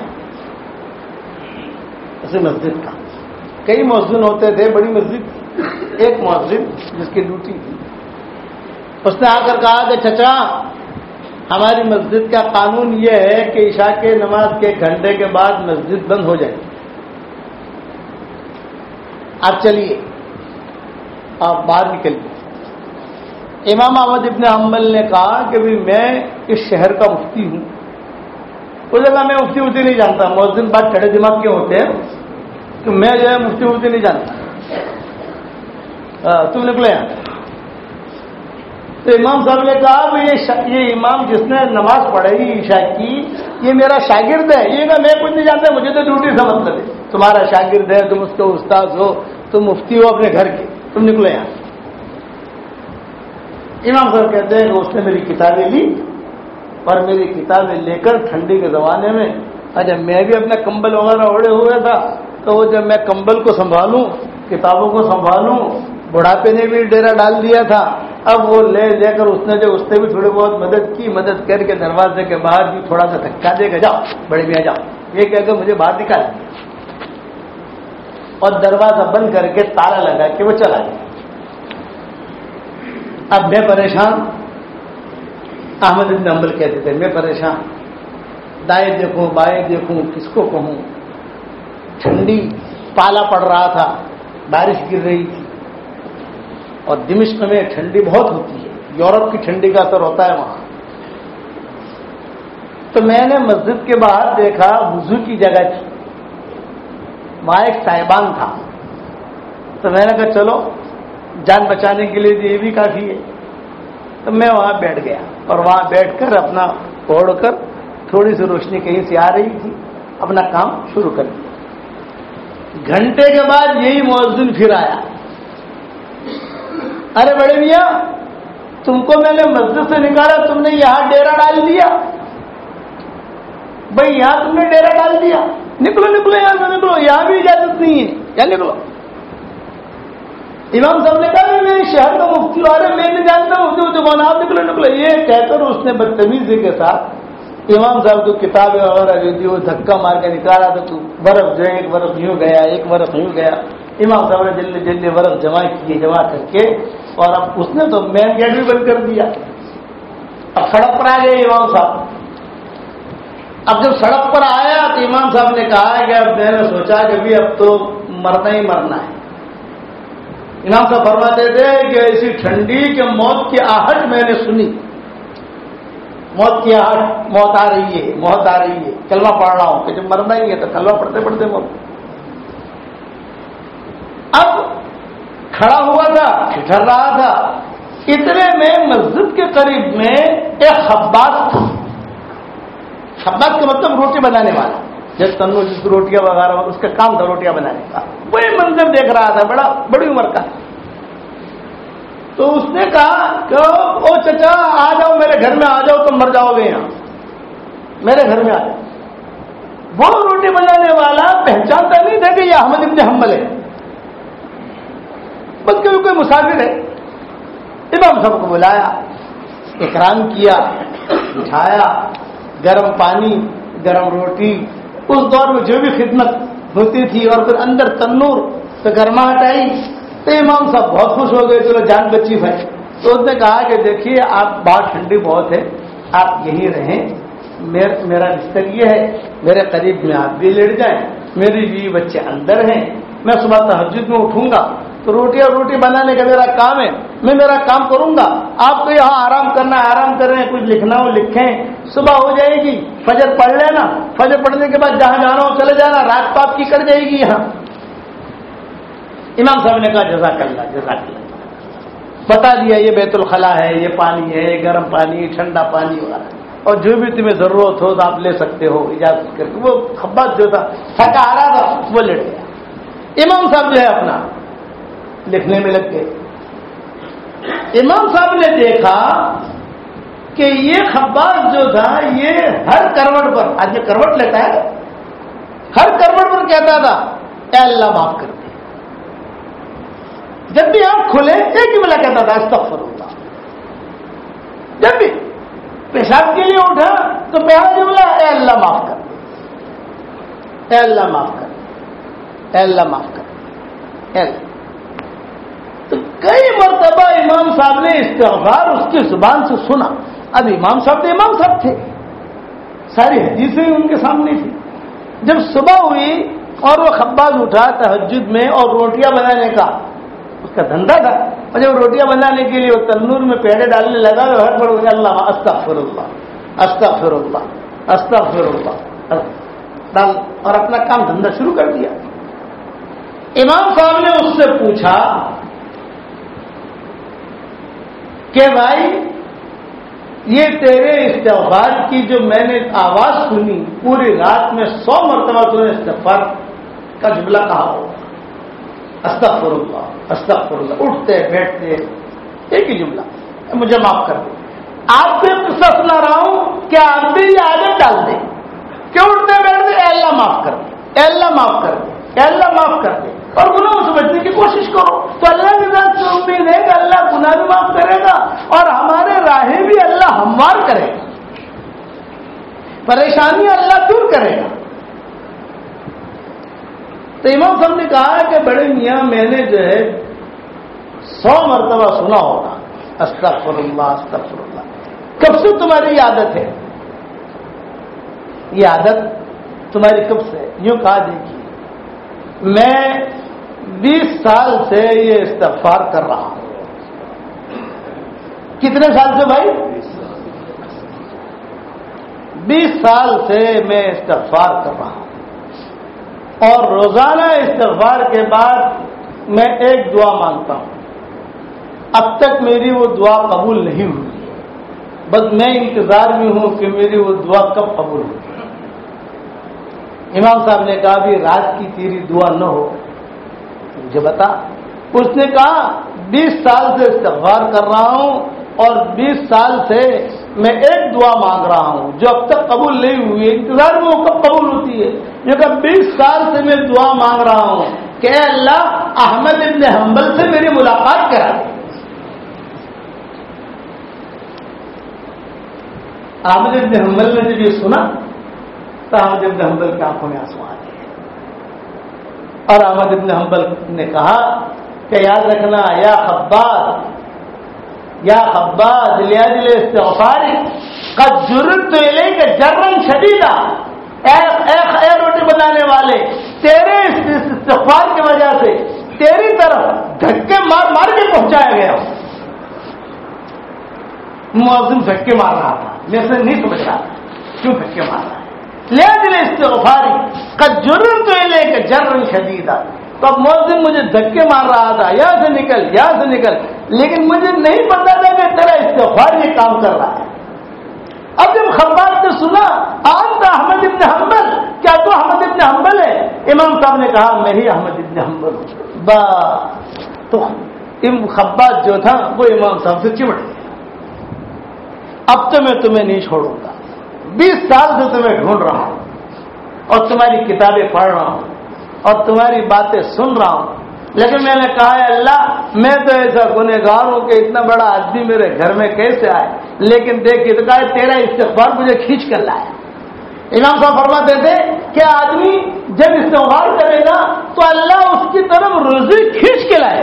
ایسے مسجد کا کئی مؤذن ہوتے تھے، بڑی مسجد، ایک مؤذن جس کی ڈیوٹی تھی، اس نے آ کر کہا کہ چچا ہماری مسجد کا قانون یہ ہے کہ عشاء کے نماز کے گھنٹے کے بعد مسجد بند ہو جائے، آپ چلیے آپ باہر نکلیے۔ امام احمد ابن حنبل نے کہا کہ میں اس شہر کا مفتی ہوں، اس جگہ میں مفتی نہیں جانتا، مؤذن بات کھڑے دماغ کے ہوتے ہیں کہ میں جو ہے مفتی نہیں جانتا، تم نکلے ہیں۔ تو امام صاحب نے کہا یہ امام جس نے نماز پڑھائی عشاء کی یہ میرا شاگرد ہے، یہ کہ میں کچھ نہیں جانتا، مجھے تو ڈیوٹی سے مطلب ہے، تمہارا شاگرد ہے، تم اس کے استاد ہو، تم مفتی ہو اپنے گھر کے، تم نکلے یہاں۔ امام صاحب کہتے ہیں کہ اس نے میری کتابیں لی اور میری کتابیں لے کر ٹھنڈی کے زمانے میں جب میں بھی اپنا کمبل وغیرہ اوڑے ہوئے تھا تو وہ جب میں کمبل کو سنبھالوں، کتابوں کو سنبھالوں، بڑھاپے نے بھی ڈیرا ڈال دیا تھا، اب وہ لے کر اس نے بھی تھوڑی بہت مدد کی، مدد کر کے دروازے کے باہر بھی تھوڑا سا دھکا دے گا، جاؤ بڑے میاں جاؤ، یہ کہہ کے مجھے باہر نکال دیا اور دروازہ بند کر کے تالا لگا کے وہ چلا گیا۔ اب میں پریشان، احمد بن حنبل کہتے تھے میں پریشان، دائیں دیکھوں بائیں دیکھوں کس کو کہوں، ٹھنڈی پالا پڑ رہا تھا، بارش گر رہی تھی اور دمشق میں ٹھنڈی بہت ہوتی ہے، یورپ کی ٹھنڈی کا اثر ہوتا ہے وہاں۔ تو میں نے مسجد کے باہر دیکھا وضو کی جگہ تھی، وہاں ایک صاحبان تھا، تو میں نے کہا چلو جان بچانے کے لیے یہ بھی کافی ہے، تو میں وہاں بیٹھ گیا اور وہاں بیٹھ کر اپنا اوڑھ کر تھوڑی سی روشنی کہیں سے آ رہی تھی، اپنا کام شروع کر دیا۔ گھنٹے کے بعد یہی مؤذن پھر آیا، ارے بڑے میاں تم کو میں نے مسجد سے نکالا، تم نے یہاں ڈیرا ڈال دیا، بھائی یہاں تم نے ڈیرا ڈال دیا، نکلو نکلو یہاں سے نکلو، یہاں بھی اجازت نہیں ہے، کیا نکلو۔ امام صاحب نے کہا میں شہر کا مفتی ہوں، ارے میں نہیں جانتا مفتی کون، آپ نکلو نکلو، یہ کہہ کر اس نے بدتمیزی کے ساتھ امام صاحب کو کتابیں وغیرہ جو تھی وہ دھکا مار کے نکالا تو برف جو ایک برف یوں گیا ایک برف یوں گیا. امام صاحب نے جلدی جلدی برف جمع کر کے اور اب اس نے تو مین گیٹ بھی بند کر دیا. اب سڑک پر آ گئے امام صاحب. اب جب سڑک پر آیا تو امام صاحب نے کہا کہ اب میں نے سوچا کہ بھی اب تو مرنا ہی مرنا ہے. امام صاحب فرماتے تھے کہ ایسی ٹھنڈی کہ موت کی آہٹ میں نے سنی. موت کی آہٹ, موت آ رہی ہے, موت آ رہی ہے, کلمہ پڑھ رہا ہوں کہ جب مرنا ہی ہے تو کلمہ پڑھتے پڑھتے موت. اب کھڑا ہوا تھا, ٹھٹر رہا تھا, اتنے میں مسجد کے قریب میں ایک خباز تھا. خباز کا مطلب روٹی بنانے والا, جس تنور جس روٹیاں وغیرہ اس کا کام تھا روٹیاں بنانے کا. وہی منظر دیکھ رہا تھا, بڑی عمر کا. تو اس نے کہا کہ او چچا آ جاؤ میرے گھر میں, آ جاؤ تم مر جاؤ گے یہاں, میرے گھر میں آ جاؤ. وہ روٹی بنانے والا پہچانتا نہیں تھا کہ یہ احمد ابن حنبل ہے, بس کوئی مسافر ہے. امام صاحب کو بلایا, اکرام کیا, بٹھایا, گرم پانی, گرم روٹی, اس دور میں جو بھی خدمت ہوتی تھی, اور پھر اندر تنور تو گرماہٹ آئی. تو امام صاحب بہت خوش ہو گئے, چلو جان بچی بھائی. تو اس نے کہا کہ دیکھیے آپ باہر ٹھنڈی بہت ہے, آپ یہیں رہیں, میرا بستر یہ ہے, میرے قریب میں آپ بھی لیٹ جائیں, میری بیوی بچے اندر ہیں, میں صبح تہجد میں اٹھوں گا تو روٹی بنانے کا میرا کام ہے, میں میرا کام کروں گا, آپ کو یہاں آرام کرنا ہے آرام کریں, کچھ لکھنا ہو لکھیں, صبح ہو جائے گی, فجر پڑھ لینا, فجر پڑھنے کے بعد جہاں جانا ہو چلے جانا, رات کو آپ کی کٹ جائے گی یہاں. امام صاحب نے کہا جزاک اللہ جزاک اللہ, بتا دیا یہ بیت الخلا ہے, یہ پانی ہے, یہ گرم پانی, ٹھنڈا پانی وغیرہ, اور جو بھی تمہیں ضرورت ہو تو آپ لے سکتے ہو اجازت کر کے. وہ خباز جو تھا تھکا آ رہا تھا وہ لیٹ گیا. امام صاحب جو ہے اپنا لکھنے میں لگ گئے. امام صاحب نے دیکھا کہ یہ خباز جو تھا یہ ہر کروٹ پر, آج یہ کروٹ لیتا ہے, ہر کروٹ پر کہتا تھا اے اللہ معاف کر دے. جب بھی آنکھ کھلے ایک ہی بلا کہتا تھا استغفر اللہ. جب بھی پیشاب کے لیے اٹھا تو پہلا جملہ اے اللہ معاف کر دے, اے اللہ معاف کر دے, اے اللہ معاف کر دے, اے اللہ. تو کئی مرتبہ امام صاحب نے استغفار اس کی زبان سے سنا. اب امام صاحب تو امام صاحب تھے, ساری حدیثیں ان کے سامنے تھی. جب صبح ہوئی اور وہ خباز اٹھا تہجد میں, اور روٹیاں بنانے کا اس کا دھندا تھا, اور جب روٹیاں بنانے کے لیے وہ تندور میں پیڑے ڈالنے لگا تو ہر پڑ گیا اللہ استغفر اللہ استغفر اللہ استغفر اللہ ڈال, اور اپنا کام دھندا شروع کر دیا. امام صاحب نے اس سے پوچھا کہ بھائی یہ تیرے استغفار کی جو میں نے آواز سنی پوری رات میں 100 مرتبہ تو نے استغفار کا جملہ کہا ہوگا, استغفر اللہ استغفر اللہ, اٹھتے بیٹھتے ایک ہی جملہ, مجھے معاف کر دیں. آپ سے قصہ سنا رہا ہوں کہ آپ بھی یہ عادت ڈال دیں کہ اٹھتے بیٹھتے اے اللہ معاف کر دیں, اے اللہ معاف کر دیں, اے اللہ معاف کر دیں, اور گناہ سے بچنے کی کوشش کرو. تو اللہ کی ذات سے امید ہے کہ اللہ گناہ بھی معاف کرے گا اور ہمارے راہیں بھی اللہ ہموار کرے گا, پریشانی اللہ دور کرے گا. تو امام صاحب نے کہا کہ بڑے میاں میں نے جو ہے 100 مرتبہ سنا ہوگا استغفر اللہ استغفر اللہ. کب سے تمہاری یہ عادت ہے, یہ عادت تمہاری کب سے؟ یوں کہا دیکھیے میں 20 سال سے یہ استغفار کر رہا ہوں. کتنے سال سے بھائی؟ 20 سال سے میں استغفار کر رہا ہوں, اور روزانہ استغفار کے بعد میں ایک دعا مانگتا ہوں. اب تک میری وہ دعا قبول نہیں ہوئی, بس میں انتظار میں ہوں کہ میری وہ دعا کب قبول ہوگی. امام صاحب نے کہا بھی رات کی تیری دعا نہ ہو مجھے بتا. اس نے کہا 20 سال سے استغفار کر رہا ہوں اور 20 سال سے میں ایک دعا مانگ رہا ہوں جو اب تک قبول نہیں ہوئی ہے, انتظار میں وہ کب قبول ہوتی ہے. یہ کہ 20 سال سے میں دعا مانگ رہا ہوں کہ اے اللہ احمد ابن حنبل سے میری ملاقات کرا دے. احمد بن حنبل نے جب یہ سنا تو احمد بن حنبل کی آنکھوں میں آنسو آ گئے اور احمد بن حنبل نے کہا کہ یاد رکھنا یا خباب لاجل استغفار قد جرت الیک جرا شدیدا، اے روٹی بنانے والے، تیرے استغفار کی وجہ سے تیری طرف دھکے مار مار کے پہنچایا گیا۔ مؤذن دھکے مار رہا تھا، میں سے نہیں سمجھ رہا کیوں دھکے مار رہا ہے۔ لاجل استغفار قد جرت الیک جرا شدیدا، تو اب مؤذن مجھے دھکے مار رہا تھا، یہاں سے نکل، لیکن مجھے نہیں پتا تھا کہ تیرا استغفار یہ کام کر رہا ہے۔ اب جب خباب نے سنا آپ احمد ابن حنبل، کیا تو احمد ابن حنبل ہے؟ امام صاحب نے کہا میں ہی احمد ابن حنبل ہوں۔ تو خباب جو تھا وہ امام صاحب سے چمٹ گیا، اب تو میں تمہیں نہیں چھوڑوں گا، 20 سال سے تمہیں ڈھونڈ رہا ہوں اور تمہاری کتابیں پڑھ رہا ہوں اور تمہاری باتیں سن رہا ہوں، لیکن میں نے کہا ہے اللہ میں تو ایسا گنہگار ہوں کہ اتنا بڑا آدمی میرے گھر میں کیسے آئے، لیکن دیکھیے تو کہا تیرا استغفار مجھے کھینچ کر لایا۔ امام صاحب فرماتے تھے کہ آدمی جب استغفار کرے گا تو اللہ اس کی طرف روزی کھینچ کے لائے،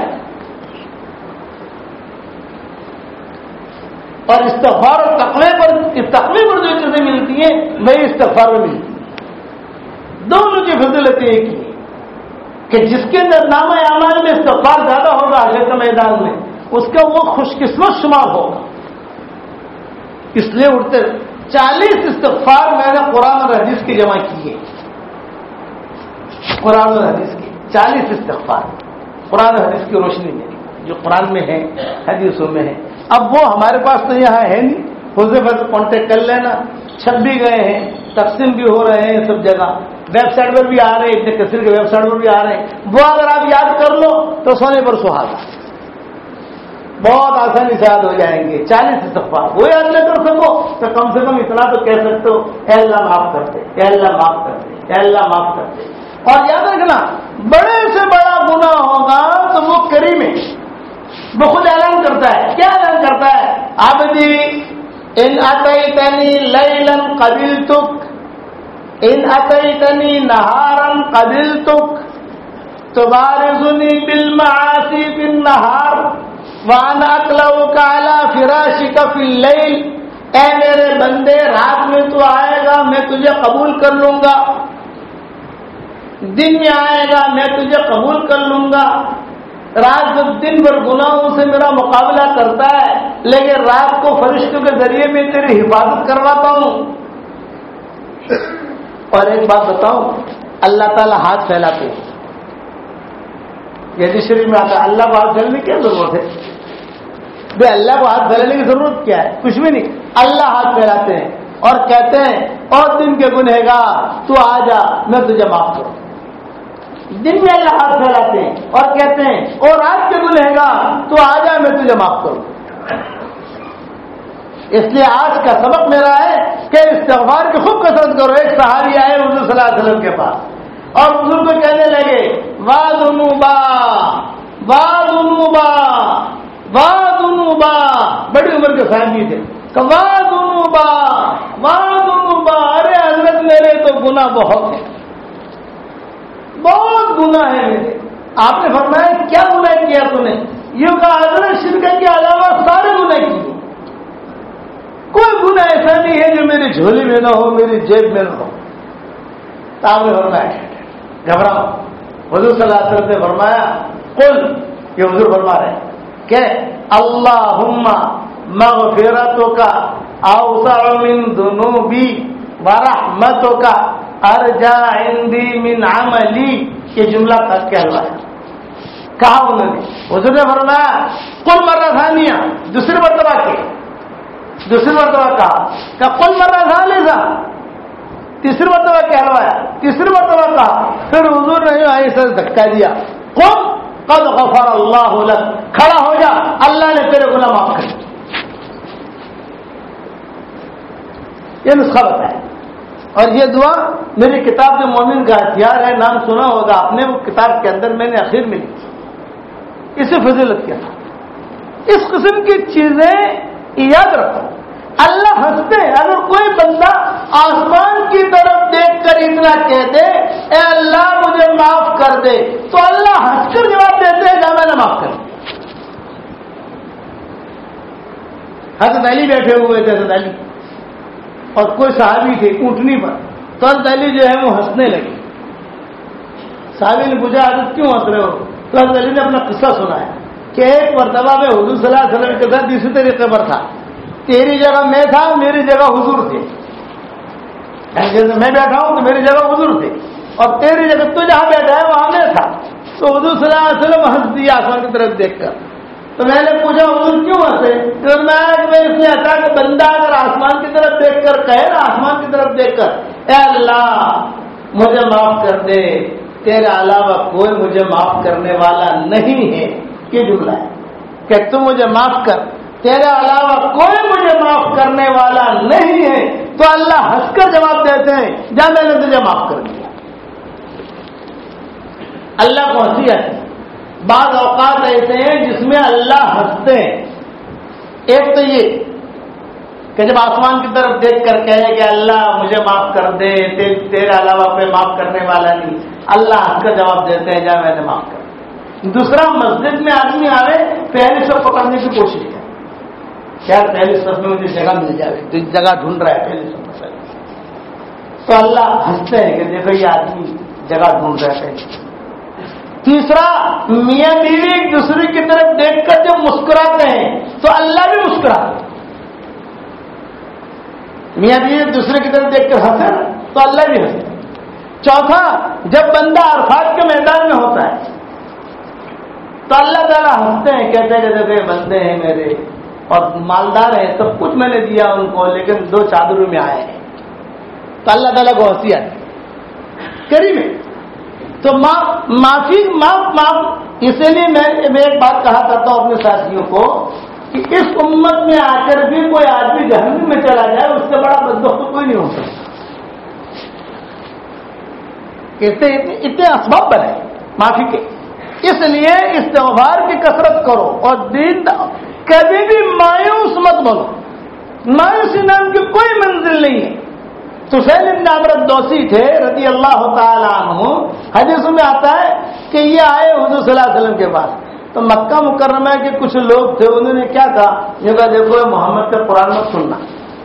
اور استغفار اور تقوی پر جو چیزیں ملتی ہیں وہی استغفار میں ملتی ہیں، دونوں کی فضیلتیں ایک ہی، کہ جس کے اندر نامہ اعمال میں استغفار زیادہ ہوگا حشر کے میدان میں اس کا وہ خوش قسمت شمار ہوگا۔ اس لیے اٹھتے 40 استغفار میں نے قرآن اور حدیث کی جمع کی ہے، قرآن اور حدیث کی 40 استغفار قرآن اور حدیث کی روشنی میں جو قرآن میں ہے حدیثوں میں ہے۔ اب وہ ہمارے پاس تو یہاں ہے نہیں، حذیفہ سے کانٹیکٹ کر لینا، چھپ بھی گئے ہیں، تقسیم بھی ہو رہے ہیں سب جگہ، ویب سائٹ پر بھی آ رہے ہیں، ابن کثیر کے ویب سائٹ پر بھی آ رہے ہیں، وہ اگر آپ یاد کر لو تو سونے پر سہاگا، بہت آسانی سے یاد ہو جائیں گے۔ 40 استغفار وہ یاد نہ کر سکو تو کم سے کم اتنا تو کہہ سکتے ہو اے اللہ معاف کر دے، اے اللہ معاف کر دے، اے اللہ معاف کر دے۔ اور یاد رکھنا بڑے سے بڑا گناہ ہوگا تو وہ کریم ہے، وہ خود اعلان کرتا ہے، کیا اعلان کرتا ہے؟ عبدی ان اتیتنی لیلا قبلتک، ان اتیتنی نہارا قبلتک، تبارزنی بالمعاصی فی النہار وانا اکلؤک علی فراشک فی اللیل، اے میرے بندے رات میں تو آئے گا میں تجھے قبول کر لوں گا، دن میں آئے گا میں تجھے قبول کر لوں گا، رات جب دن بھر گناہوں سے میرا مقابلہ کرتا ہے لیکن رات کو فرشتوں کے ذریعے میں تیری حفاظت کرواتا ہوں۔ اور ایک بات بتاؤں، اللہ تعالیٰ ہاتھ پھیلاتے ہیں، یہ شریف میں آتا ہے، اللہ کو ہاتھ پھیلانے کی کیا ضرورت ہے؟ بھائی اللہ کو ہاتھ پھیلانے کی ضرورت کیا ہے؟ کچھ بھی نہیں، اللہ ہاتھ پھیلاتے ہیں اور کہتے ہیں اور دن کے گنہگار تو آ جا میں تجھے معاف کروں۔ دن میں اللہ ہاتھ پھیلاتے ہیں اور کہتے ہیں اور رات کے گنہگار تو آ جا میں تجھے معاف کروں۔ اس لیے آج کا سبق میرا ہے کہ استغفار کی خوب کثرت کرو۔ ایک صحابی آئے حضور صلی اللہ علیہ وسلم کے پاس اور حضور کو کہنے لگے واہ ذنوبا واہ ذنوبا واہ ذنوبا، بڑی عمر کے صحابی تھے، کہ واہ ذنوبا واہ ذنوبا، ارے حضرت میرے تو گناہ بہت ہے، بہت گناہ ہے میرے۔ آپ نے فرمایا کیا گناہ کیا تو نے؟ یہ کہا حضرت شرک کے علاوہ سارے گناہ کیے، کوئی گناہ ایسا نہیں ہے جو میری جھولی میں نہ ہو، میری جیب میں نہ ہو۔ تو آپ نے فرمایا گھبراؤ، حضور صلی اللہ علیہ وسلم نے فرمایا قل، یہ حضور فرما رہے ہیں کہ اللہم مغفرتک اوسع من ذنوبی ورحمتک ارجع عندی من عملی، یہ جملہ کہلوایا، کہا انہوں نے، حضور نے فرمایا قل مرہ ثانیہ، دوسری مرتبہ کہا کہ قل مرہ ثالثہ، تیسری مرتبہ کہلوایا، تیسری مرتبہ کہا، پھر حضور نے ایسے دھکا دیا، قم قد غفر اللہ لک، کھڑا ہو جا اللہ نے تیرے گناہ معاف کر دیا۔ یہ نسخہ بتایا، اور یہ دعا میری کتاب جو مومن کا ہتھیار ہے، نام سنا ہوگا آپ نے، وہ کتاب کے اندر میں نے اخیر میں لکھی، اسی فضیلت کے ساتھ۔ اس قسم کی چیزیں یاد رکھو، اللہ ہنستے ہیں. اگر کوئی بندہ آسمان کی طرف دیکھ کر اتنا کہہ دے اے اللہ مجھے معاف کر دے, تو اللہ ہنس کر جواب دیتے ہیں جا میں نے معاف کر دیا. حضرت علی بیٹھے ہوئے تھے, حضرت علی اور کوئی صحابی تھے اونٹنی پر, تو حضرت علی جو ہے وہ ہنسنے لگے. صحابی نے پوچھا حضرت کیوں ہنس رہے ہو؟ تو حضرت علی نے اپنا قصہ سنایا کہ ایک مرتبہ میں حضور صلی اللہ علیہ وسلم کے ساتھ اسی طریقے پر تھا. تیری جگہ میں تھا, میری جگہ حضور تھے. جیسے میں بیٹھا ہوں تو میری جگہ حضور تھے, اور تیری جگہ تو جہاں بیٹھا ہے وہاں میں تھا. تو حضور صلی اللہ علیہ وسلم ہنس دیا آسمان کی طرف دیکھ کر. تو میں نے پوچھا حضور کیوں ہنسے؟ تو میں اس لیے ہنسا کہ بندہ اگر آسمان کی طرف دیکھ کر کہے نا, آسمان کی طرف دیکھ کر اے اللہ مجھے معاف کر دے, تیرے علاوہ کوئی مجھے معاف کرنے والا نہیں ہے, یہ جملہ ہے کہ تم مجھے معاف کر, تیرے علاوہ کوئی مجھے معاف کرنے والا نہیں ہے, تو اللہ ہنس کر جواب دیتے ہیں جا میں نے تجھے معاف کر دیا. اللہ کو ہنسی آتی. بعض اوقات ایسے ہیں جس میں اللہ ہنستے ہیں. ایک تو یہ کہ جب آسمان کی طرف دیکھ کر کہے کہ اللہ مجھے معاف کر دے, تیرے علاوہ کوئی معاف کرنے والا نہیں, اللہ ہنس کر جواب دیتے ہیں جا میں نے معاف کر دیا. دوسرا, مسجد میں آدمی آئے پہلی صف پکڑنے کی کوشش کرے, یار پہلی صف میں مجھے جگہ مل جائے, تو جگہ ڈھونڈ رہا ہے پہلی صف میں, تو اللہ ہنستے ہیں کہ دیکھو یہ آدمی جگہ ڈھونڈ رہا ہے. تیسرا, میاں بیوی ایک دوسرے کی طرف دیکھ کر جب مسکراتے ہیں تو اللہ بھی مسکراتے ہیں. میاں بیوی ایک دوسرے کی طرف دیکھ کر ہنسے تو اللہ بھی ہنسے. چوتھا, جب بندہ عرفات کے میدان میں ہوتا ہے تو اللہ تعالیٰ ہنستے ہیں, کہتے ہیں کہ دیکھو بندے ہیں میرے اور مالدار ہیں, سب کچھ میں نے دیا ان کو, لیکن 2 چادروں میں آئے ہیں. تو اللہ تعالیٰ کو ہنسی آتی کریم ہے. تو معافی معاف. اسی لیے میں ایک بات کہا کرتا ہوں اپنے ساتھیوں کو کہ اس امت میں آ کر بھی کوئی آدمی جہنم میں چلا جائے اس سے بڑا بدبخت تو کوئی نہیں ہو سکتا. اتنے اسباب بنے معافی کے. اس لیے استغفار کی کثرت کرو اور دین کبھی بھی مایوس مت بنو. مایوسی نام کی کوئی منزل نہیں ہے. سفیان بن عمرو الدوسی تھے رضی اللہ تعالی عنہ, حدیث میں آتا ہے کہ یہ آئے حضور صلی اللہ علیہ وسلم کے پاس. تو مکہ مکرمہ کے کچھ لوگ تھے, انہوں نے کیا کہا, یہ کہا دیکھو محمد کا قرآن مت سننا.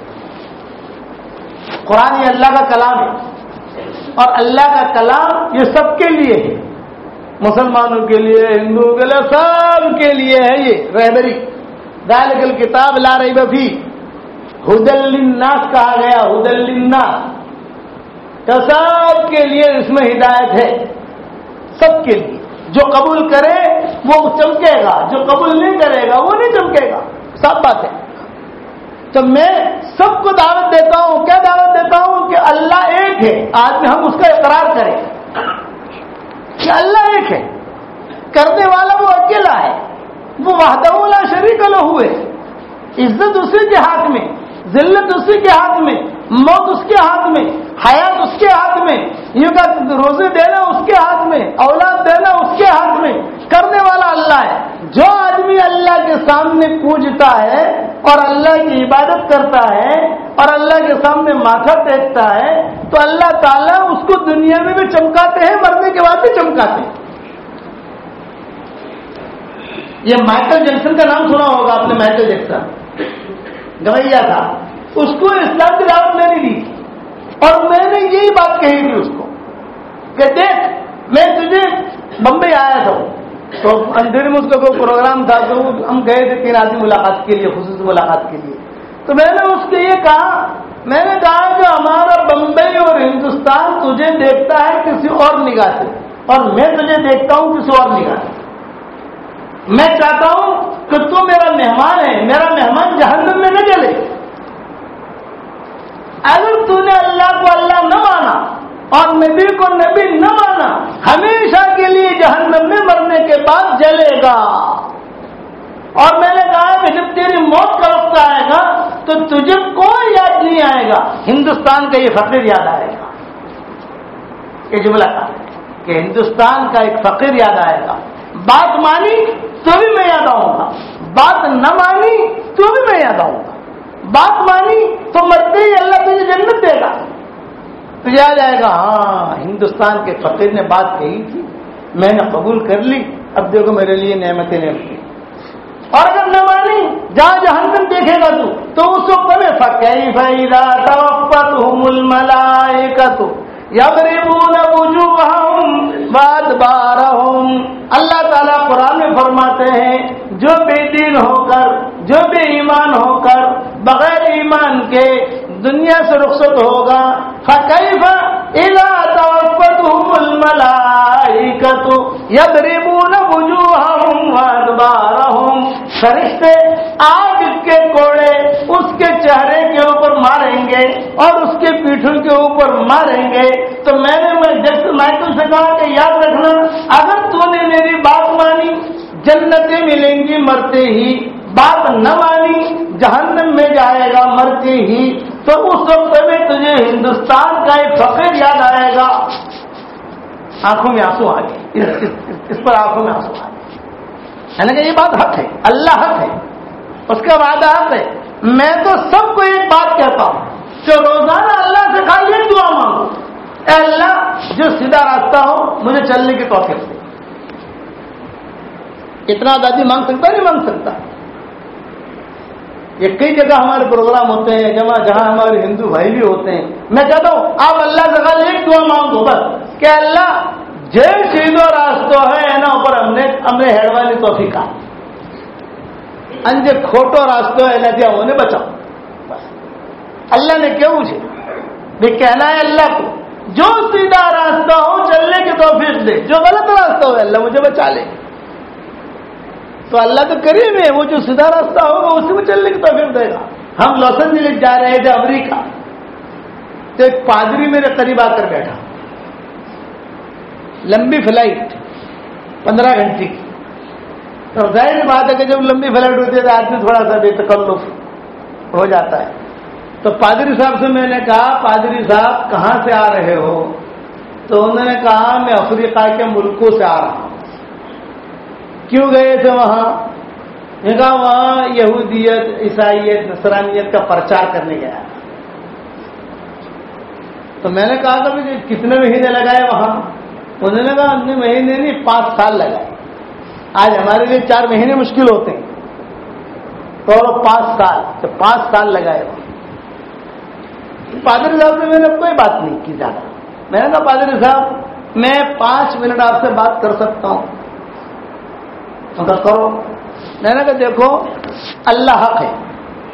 قرآن یہ اللہ کا کلام ہے, اور اللہ کا کلام یہ سب کے لیے ہے, مسلمانوں کے لیے, ہندوؤں کے لیے, سب کے لیے ہے یہ رہبری. ذالک الکتاب لا ریب فیہ ھدی للناس کہا گیا, ھدی للناس, تو سب کے لیے اس میں ہدایت ہے, سب کے لیے. جو قبول کرے وہ چمکے گا, جو قبول نہیں کرے گا وہ نہیں چمکے گا. سب بات ہے. تو میں سب کو دعوت دیتا ہوں. کیا دعوت دیتا ہوں کہ اللہ ایک ہے. آج ہم اس کا اقرار کریں کہ اللہ ایک ہے, کرنے والا وہ اکیلا ہے, وہ وحدہ لا شریک لہ ہے. عزت اسی کے ہاتھ میں, ذلت اسی کے ہاتھ میں, موت اس کے ہاتھ میں, حیات اس کے ہاتھ میں, یہ کا روزے دینا اس کے ہاتھ میں, اولاد دینا اس کے ہاتھ میں. کرنے والا اللہ ہے. جو آدمی اللہ کے سامنے پوجتا ہے اور اللہ کی عبادت کرتا ہے اور اللہ کے سامنے ماتھا ٹیکتا ہے تو اللہ تعالیٰ اس کو دنیا میں بھی چمکاتے ہیں, مرنے کے بعد بھی چمکاتے ہیں. یہ مائیکل جیکسن کا نام سنا ہوگا آپ نے. مائیکل جیکسن گویا تھا, اس کو اسلام کی دعوت میں نہیں دی, اور میں نے یہی بات کہی تھی اس کو کہ دیکھ میں تجھے بمبئی آیا تھا, تو اندھیرے میں اس کا کوئی پروگرام تھا, تو ہم گئے تھے 3 آدمی ملاقات کے لیے, خصوصی ملاقات کے لیے. تو میں نے اس کو یہ کہا, میں نے کہا کہ ہمارا بمبئی اور ہندوستان تجھے دیکھتا ہے کسی اور نگاہ سے, اور میں تجھے دیکھتا ہوں کسی اور نگاہ سے. میں چاہتا ہوں کہ تو میرا مہمان ہے, میرا مہمان جہنم میں نہ جلے. اگر تو نے اللہ کو اللہ نہ مانا اور نبی کو نبی نہ مانا, ہمیشہ کے لیے جہنم میں مرنے کے بعد جلے گا. اور میں نے کہا کہ جب تیری موت کا وقت آئے گا تو تجھے کوئی یاد نہیں آئے گا, ہندوستان کا یہ فقیر یاد آئے گا. یہ جملہ تھا کہ ہندوستان کا ایک فقیر یاد آئے گا. بات مانی تو بھی میں یاد آؤں گا, بات نہ مانی تو بھی میں یاد آؤں گا, بات مانی تو مرتے ہی اللہ تجھے جنت دے گا. تجھے آ جائے گا ہاں ہندوستان کے فقیر نے بات کہی تھی, میں نے قبول کر لی, اب دیکھو میرے لیے نعمتیں نعمتیں. اور اگر نہ مانی جہاں جہنم دیکھے گا تو اس وقت میں فَكَيْفَ إِذَا تَوَفَّتْهُمُ الْمَلَائِكَةُ يَضْرِبُونَ وُجُوهَهُمْ وَأَدْبَارَهُمْ. اللہ تعالیٰ قرآن میں فرماتے ہیں جو بے دین ہو کر, جو بے ایمان ہو کر, بغیر ایمان کے دنیا سے رخصت ہوگا, فَكَيْفَ إِذَا تَوَفَّتْهُمُ الْمَلَائِكَةُ يَضْرِبُونَ وُجُوهَهُمْ وَأَدْبَارَهُمْ. فرشتے آگ کے کوڑے اس کے چہرے کے اوپر ماریں گے اور اس کے پیٹھوں کے اوپر ماریں گے. تو میں نے مائیکل سے کہا کہ یاد رکھنا, اگر تو نے میری بات مانی جنتیں ملیں گی مرتے ہی, بات نہ مانی جہنم میں جائے گا مرتے ہی, تو اس وقت میں تجھے ہندوستان کا ایک فقیر یاد آئے گا. آنکھوں میں آنسو آ گئے, اس پر آنکھوں میں آنسو آ گئے. ہے نا کہ یہ بات حق ہے, اللہ حق ہے, اس کا وعدہ حق ہے. میں تو سب کو ایک بات کہتا ہوں کہ روزانہ اللہ سے خالی ایک دعا مانگو, اے اللہ جو سیدھا راستہ ہو مجھے چلنے کی توفیق دے. اتنا آدمی مانگ سکتا نہیں مانگ سکتا. یہ کئی جگہ ہمارے پروگرام ہوتے ہیں جہاں ہمارے ہندو بھائی بھی ہوتے ہیں. میں کہتا ہوں آپ اللہ سے خالی ایک دعا مانگو بس کہ اللہ جے سیدھو راستو ہے نا اوپر ہمیں ہیڑوانی توفیق آ انجے کھوٹو راستو ہے نا دیا انہیں بچاؤ. بس اللہ نے کیا پوچھے بھی کہنا ہے اللہ کو جو سیدھا راستہ ہو چلنے کی توفیق دے, جو غلط راستہ ہو اللہ مجھے بچا لے. تو اللہ تو کریم ہے, وہ جو سیدھا راستہ ہوگا اسی میں چلنے کی توفیق دے گا. ہم لاس اینجلس جا رہے تھے امریکہ, تو ایک پادری میرے قریب آ کر بیٹھا, لمبی فلائٹ 15 گھنٹے کی. تو ظاہر بات ہے کہ جب لمبی فلائٹ ہوتی ہے تو آدمی تھوڑا سا بے تکلف ہو جاتا ہے. تو پادری صاحب سے میں نے کہا پادری صاحب کہاں سے آ رہے ہو؟ تو انہوں نے کہا میں افریقہ کے ملکوں سے آ رہا ہوں. کیوں گئے تھے وہاں؟ میں کہا وہاں یہودیت, عیسائیت, نصرانیت کا پرچار کرنے گیا. تو میں نے کہا کہ کتنے مہینے لگائے وہاں؟ انہوں نے کہا 9 مہینے نہیں 5 سال لگائے. آج ہمارے لیے 4 مہینے مشکل ہوتے ہیں, تو 5 سال, تو 5 سال لگائے. پادری صاحب سے میں نے کوئی بات نہیں کی زیادہ. میں نے کہا پادری صاحب میں 5 منٹ آپ سے بات کر سکتا ہوں؟ کرو. میں نے کہا دیکھو اللہ حق ہے,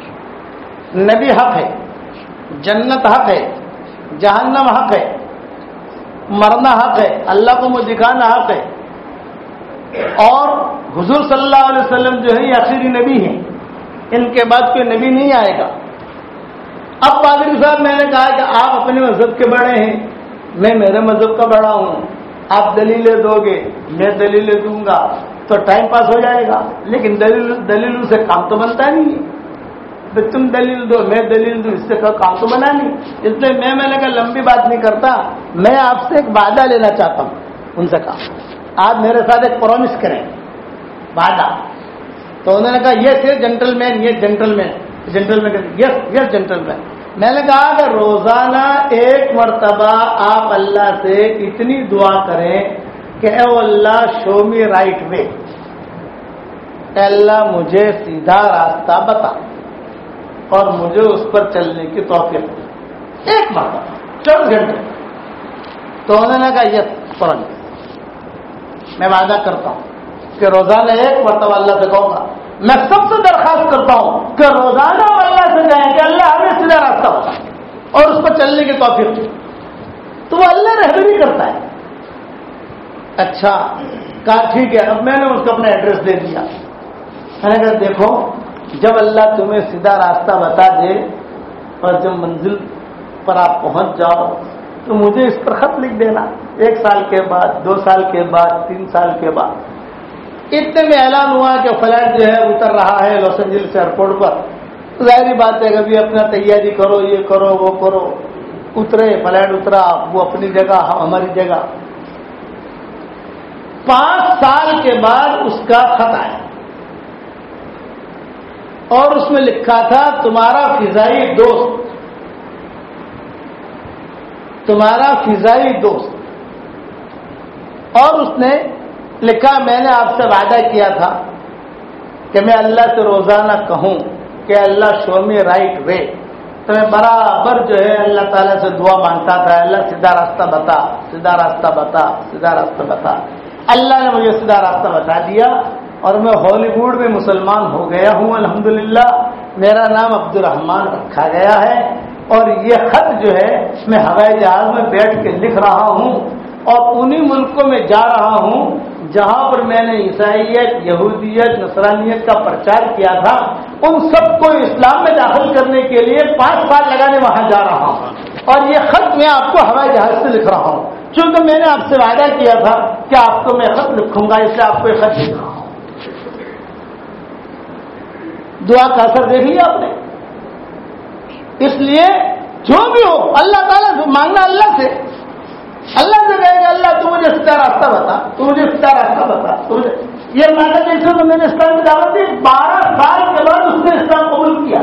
نبی حق ہے, جنت حق ہے, جہنم حق ہے, مرنا حق ہے, اللہ کو مجھے دکھانا حق ہے, اور حضور صلی اللہ علیہ وسلم جو ہے یہ آخری نبی ہیں, ان کے بعد کوئی نبی نہیں آئے گا. اب پادری صاحب میں نے کہا کہ آپ اپنے مذہب کے بڑے ہیں, میں میرے مذہب کا بڑا ہوں, آپ دلیلیں دو گے میں دلیلیں دوں گا تو ٹائم پاس ہو جائے گا, لیکن دلیلوں سے کام تو بنتا نہیں ہے. تم دلیل دو میں دلیل دوں, اس سے کام تو بنا نہیں. اس لیے میں نے کہا لمبی بات نہیں کرتا, میں آپ سے ایک وعدہ لینا چاہتا ہوں. ان سے کہا آپ میرے ساتھ ایک پرومس کریں, وعدہ. تو انہوں نے کہا یس یہ جینٹل مین, یہ gentleman, gentleman yes yes gentleman. میں نے کہا کہ روزانہ 1 مرتبہ آپ اللہ سے اتنی دعا کریں کہ اے اللہ شو می رائٹ وے, اے اللہ مجھے سیدھا راستہ بتا اور مجھے اس پر چلنے کی توفیق دے. 1 مرتبہ 24 گھنٹے. تو انہوں نے کہا یس فوراً میں وعدہ کرتا ہوں کہ روزانہ 1 مرتبہ اللہ سے کہوں گا. میں سب سے درخواست کرتا ہوں کہ روزانہ اللہ سے کہیں کہ اللہ ہمیں سیدھا راستہ بتا اور اس پر چلنے کی توفیق دے. تو وہ اللہ رہبری کرتا ہے. اچھا کہا ٹھیک ہے. اب میں نے اس کو اپنا ایڈریس دے دیا. میں نے کہا دیکھو جب اللہ تمہیں سیدھا راستہ بتا دے اور جب منزل پر آپ پہنچ جاؤ تو مجھے اس پر خط لکھ دینا. 1 سال کے بعد, 2 سال کے بعد, 3 سال کے بعد. اتنے میں اعلان ہوا کہ فلائٹ جو ہے اتر رہا ہے لاس اینجلس ایئرپورٹ پر. ظاہری بات ہے کہ ابھی اپنا تیاری کرو, یہ کرو وہ کرو. اترے, فلائٹ اترا, وہ اپنی جگہ ہم ہماری جگہ. 5 سال کے بعد اس کا خط آیا. اور اس میں لکھا تھا تمہارا فضائی دوست، تمہارا فضائی دوست. اور اس نے لکھا میں نے آپ سے وعدہ کیا تھا کہ میں اللہ سے روزانہ کہوں کہ اللہ شو می رائٹ وے. تو میں برابر جو ہے اللہ تعالیٰ سے دعا مانگتا تھا، اللہ سیدھا راستہ بتا، سیدھا راستہ بتا، سیدھا راستہ بتا. اللہ نے مجھے سیدھا راستہ بتا دیا اور میں ہالی ووڈ میں مسلمان ہو گیا ہوں الحمدللہ. میرا نام عبد الرحمان رکھا گیا ہے اور یہ خط جو ہے میں ہوائی جہاز میں بیٹھ کے لکھ رہا ہوں اور انہی ملکوں میں جا رہا ہوں جہاں پر میں نے عیسائیت، یہودیت، نصرانیت کا پرچار کیا تھا. ان سب کو اسلام میں داخل کرنے کے لیے 5 سال لگانے وہاں جا رہا ہوں اور یہ خط میں آپ کو ہوائی جہاز سے لکھ رہا ہوں. چونکہ میں نے آپ سے وعدہ کیا تھا کہ آپ کو میں خط لکھوں گا، اس لیے آپ کو یہ خط لکھ رہا ہوں. دعا کا اثر دیکھ لیا آپ نے. اس لیے جو بھی ہو اللہ تعالیٰ سے مانگنا، اللہ سے کہے گا اللہ تو مجھے سیدھا راستہ بتا، تو مجھے سیدھا راستہ بتا. یہ مانا جیسے تو میں نے اسلام کی دعوت دی، 12 سال کے بعد اس نے اسلام قبول کیا.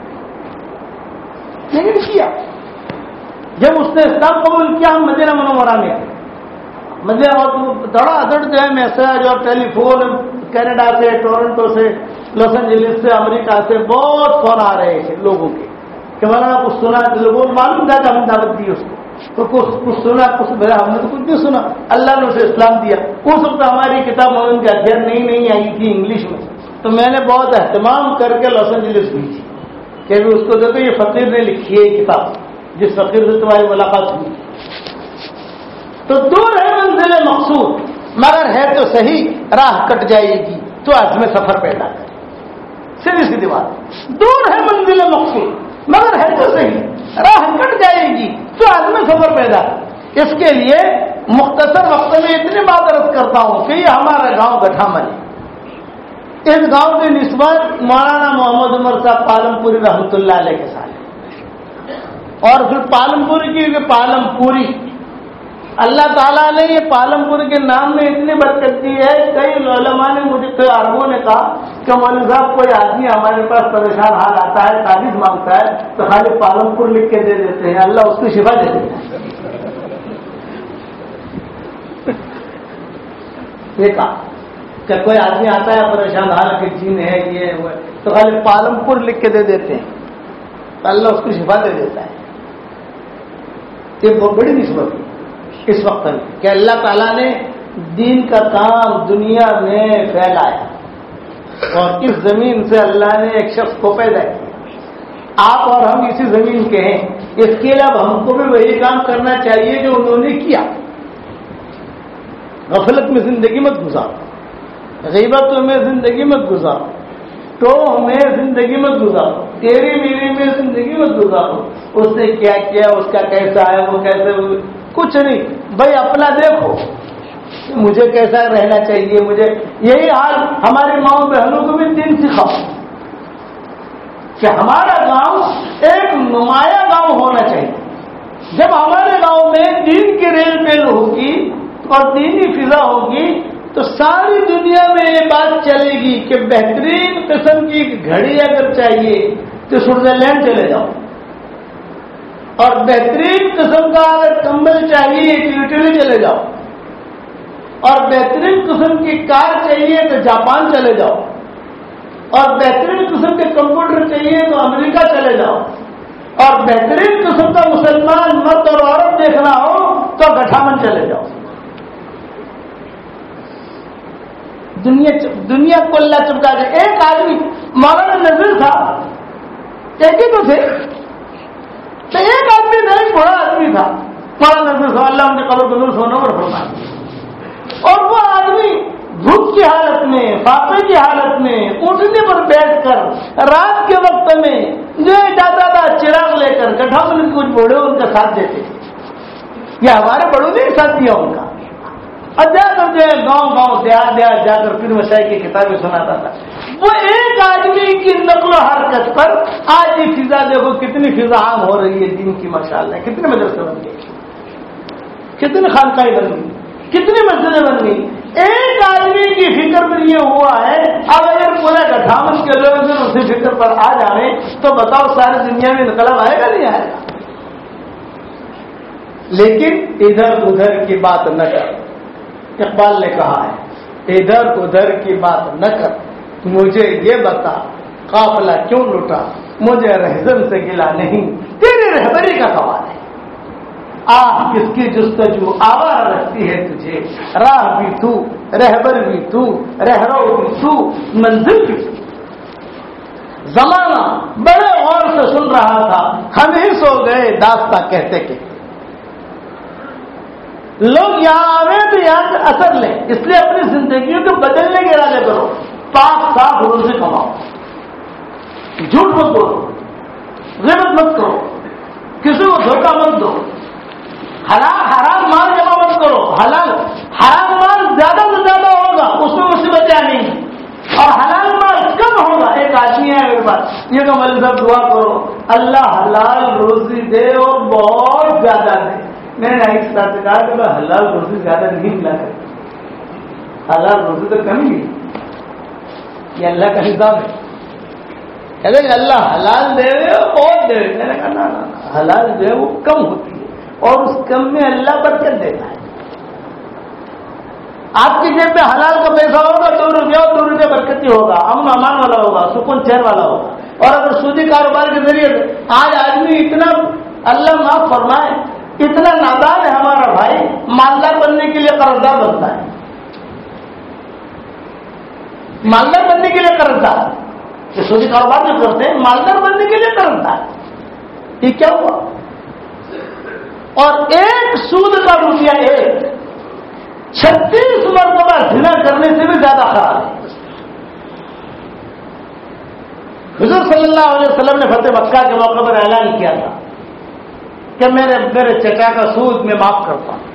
لیکن کیا جب اس نے اسلام قبول کیا ہم مدینہ منورہ میں مدینہ دڑا دڑ جو ہے میسج اور ٹیلی فون کینیڈا سے، ٹورنٹو سے، لاس اینجلس سے، امریکہ سے بہت فون آ رہے تھے لوگوں کے کہ مولانا کچھ سنا. لوگوں کو معلوم تھا کہ ہم نے دعوت دی اس کو، تو کچھ سنا، کچھ ہم نے تو کچھ نہیں سنا. اللہ نے اسے اسلام دیا. اس وقت ہماری کتاب مولانا کی ادھیان نہیں آئی تھی انگلش میں، تو میں نے بہت اہتمام کر کے لاس اینجلس کی تھی کہ اس کو دیکھو یہ فقیر نے لکھی ہے کتاب، جس فقیر سے تمہاری ملاقات ہوئی. تو دور ہے منزل مقصود مگر ہے تو صحیح، راہ کٹ جائے گی تو عزم سفر پیدا کر. سیدھی سیدھی بات، دور ہے منزل مقصود مگر ہے تو صحیح، راہ کٹ جائے گی تو عزم سفر پیدا کر. اس کے لیے مختصر وقت میں اتنی معذرت کرتا ہوں کہ یہ ہمارا گاؤں گٹھامن ہے. اس گاؤں کی نسبت مولانا محمد عمر صاحب پالم پوری رحمۃ اللہ علیہ کے ساتھ، اور پھر پالم پوری کی پالم پوری اللہ تعالیٰ نے یہ پالم پوری کے نام میں اتنی برکت دی ہے. کئی علماء نے مجھے، کئی عربوں نے کہا کہ مولوی صاحب کوئی آدمی ہمارے پاس پریشان حال آتا ہے، تعریف مانگتا ہے تو خالی پالم پور لکھ کے دے دیتے ہیں، اللہ اس کی شفا دے دیتا ہے. یہ کہا کہ کوئی آدمی آتا ہے پریشان حال کہ جین ہے یہ وہ تو خالی پالم پور لکھ کے دے دیتے ہیں تو اللہ اس کو شفا دے دیتا ہے. یہ بہت بڑی نسبت ہے اس وقت میں کہ اللہ تعالیٰ نے دین کا کام دنیا میں پھیلایا اور اس زمین سے اللہ نے ایک شخص کو پیدا کیا. آپ اور ہم اسی زمین کے ہیں، اس کے لیے اب ہم کو بھی وہی کام کرنا چاہیے جو انہوں نے کیا. غفلت میں زندگی مت گزارو، غیبت میں زندگی مت گزارو، ٹوہ میں زندگی مت گزارو، تیری میری میں زندگی مت گزارو. اس نے کیا کیا، اس کا کیسا ہے، وہ کیسے، کچھ نہیں. بھائی اپنا دیکھو مجھے کیسا رہنا چاہیے. مجھے یہی حال ہماری ماؤں بہنوں کو بھی دین سکھاؤ کہ ہمارا گاؤں ایک نمایاں گاؤں ہونا چاہیے. جب ہمارے گاؤں میں دین کی ریل پیل ہوگی اور دینی فضا ہوگی تو ساری دنیا میں یہ بات چلے گی کہ بہترین قسم کی گھڑی اگر چاہیے تو سوئٹزرلینڈ چلے جاؤ، اور بہترین قسم کا اگر کمبل چاہیے تو اٹلی چلے جاؤ، اور بہترین قسم کی کار چاہیے تو جاپان چلے جاؤ، اور بہترین قسم کے کمپیوٹر چاہیے تو امریکہ چلے جاؤ، اور بہترین قسم کا مسلمان مرد اور عورت دیکھنا ہو تو گٹھامن چلے جاؤ. دنیا کو اللہ چمکا دے. ایک آدمی مولانا نذیر تھا، ایک ہی تو تھے، تو ایک آدمی تھا، ایک بڑا آدمی تھا مولانا نذیر صاحب، اللہ ان کے قبر کو نور سونا اور فرمائے. اور وہ آدمی بھوک کی حالت میں، فاقے کی حالت میں اٹھنے پر بیٹھ کر رات کے وقت میں جو جاتا تھا چراغ لے کر گٹھامن کے کچھ بوڑھے ان کا ساتھ دیتے. یہ ہمارے بڑوں نے ساتھ دیا ان کا. اور جا کر جو ہے گاؤں دیہات جا کر پھر مسائل کی کتابیں سناتا تھا. وہ ایک آدمی کی نقل و حرکت پر آج یہ فضا دیکھو کتنی فضا عام ہو رہی ہے دین کی، ماشاءاللہ. کتنے مدرسے بن گئے، کتنی خانقاہیں بن گئی، کتنی مسجدیں بن گئی. ایک آدمی کی فکر میں یہ ہوا ہے، اب اگر پورے گٹھامن کے لوگ اسی فکر پر آ جائیں تو بتاؤ ساری دنیا میں انقلاب آئے گا نہیں آئے گا؟ لیکن ادھر ادھر کی بات نہ کر، اقبال نے کہا ہے ادھر ادھر کی بات نہ کر، مجھے یہ بتا قافلہ کیوں لوٹا، مجھے رہزن سے گلا نہیں، تیری رہبری کا سوال ہے۔ کس کی جستجو آوار رکھتی ہے تجھے، راہ بھی تو، رہبر بھی تو، رہرو بھی تو، منزل بھی تو۔ زمانہ بڑے غور سے سن رہا تھا، ہم ہی سو گئے داستاں کہتے کہ لوگ یہاں آوے تو یہاں سے اثر لیں، اس لیے اپنی زندگیوں کو بدلنے کے ارادے کرو، پاک صاف روزی کماؤ، جھوٹ مت بولو، غیبت مت کرو، کسی کو دھوکہ مت دو، حرام مال جمع مت کرو، حرام مال زیادہ سے زیادہ ہوگا اس میں مصیبتیں آنی ہیں، اور حلال مال کم ہوگا۔ ایک آدمی ہے میرے پاس، یہ کہ مولوی صاحب دعا کرو اللہ حلال روزی دے اور بہت زیادہ دے۔ میں نے ایک ساتھ کہا کہ میں حلال روزی زیادہ نہیں ملا کرتا، حلال روزی تو کم ہی، یہ اللہ کا حساب ہے۔ کہتے کہ اللہ حلال دے بہت دے، میں نے کہا نا حلال جو ہے وہ کم ہوتی ہے اور اس کم میں اللہ برکت دیتا ہے۔ آپ کی جیب میں حلال کا پیسہ ہوگا 2 روپیہ اور 2 روپیہ برکتی ہوگا، امن امان والا ہوگا، سکون چین والا ہوگا۔ اور اگر سودی کاروبار کے ذریعے آج آدمی اتنا، اللہ معاف فرمائے، اتنا نادان ہے ہمارا بھائی، مالدار بننے کے لیے قرضدار بنتا ہے، مالدار بننے کے لیے قرضدار، یہ سودی کاروبار جو کرتے ہیں مالدار بننے کے لیے قرضدار، یہ کیا ہوا؟ اور ایک سود کا روپیہ 36 مرتبہ زنا کرنے سے بھی زیادہ خراب ہے۔ حضور صلی اللہ علیہ وسلم نے فتح مکہ کے موقع پر اعلان کیا تھا کہ میرے چچا کا سود میں معاف کرتا ہوں۔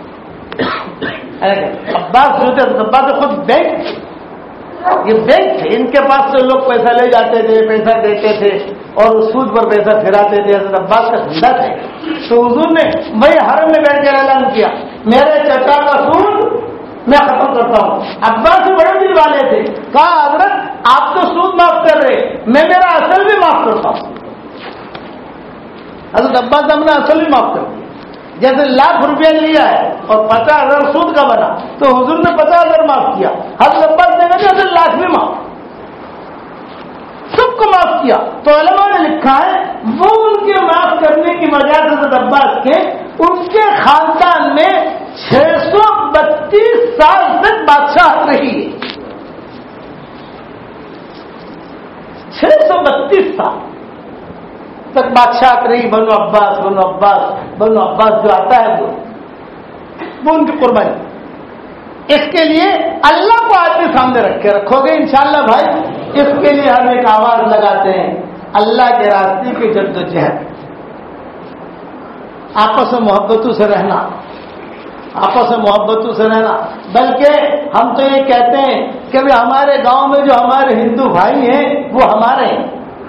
عباس خود بینک، یہ بینک تھے، ان کے پاس سے لوگ پیسہ لے جاتے تھے، پیسہ دیتے تھے اور سود پر پیسہ پھراتے تھے، حضرت عباس کا دھندا تھا۔ تو حضور نے بھائی حرم میں بیٹھ کر اعلان کیا میرے چچا کا سود میں ختم کرتا ہوں۔ عباس بڑے دل والے تھے، کہا حضرت آپ تو سود معاف کر رہے، میں میرا اصل بھی معاف کرتا ہوں۔ حضرت عباس نے اپنا اصل بھی معاف کر دیا، جیسے 1,00,000 روپیہ لیا ہے اور 50,000 سود کا بنا تو حضور نے 50,000 معاف کیا، حضرت عباس نے کہا حضرت 1,00,000 بھی معاف، سب کو معاف کیا۔ تو علماء نے لکھا ہے وہ ان کے معاف کرنے کی وجہ سے حضرت عباس کے ان کے خاندان میں 632 سال تک بادشاہت رہی ہے، 632 سال تک بادشاہت رہی۔ بنو عباس جو آتا ہے وہ ان کی قربانی، اس کے لیے اللہ کو آدمی سامنے رکھ کے رکھو گے انشاءاللہ بھائی، اس کے لیے ہم ایک آواز لگاتے ہیں اللہ کے راستے کی جدوجہد، آپس میں محبتوں سے رہنا، آپس میں محبتوں سے رہنا۔ بلکہ ہم تو یہ کہتے ہیں کہ ہمارے گاؤں میں جو ہمارے ہندو بھائی ہیں وہ ہمارے ہیں،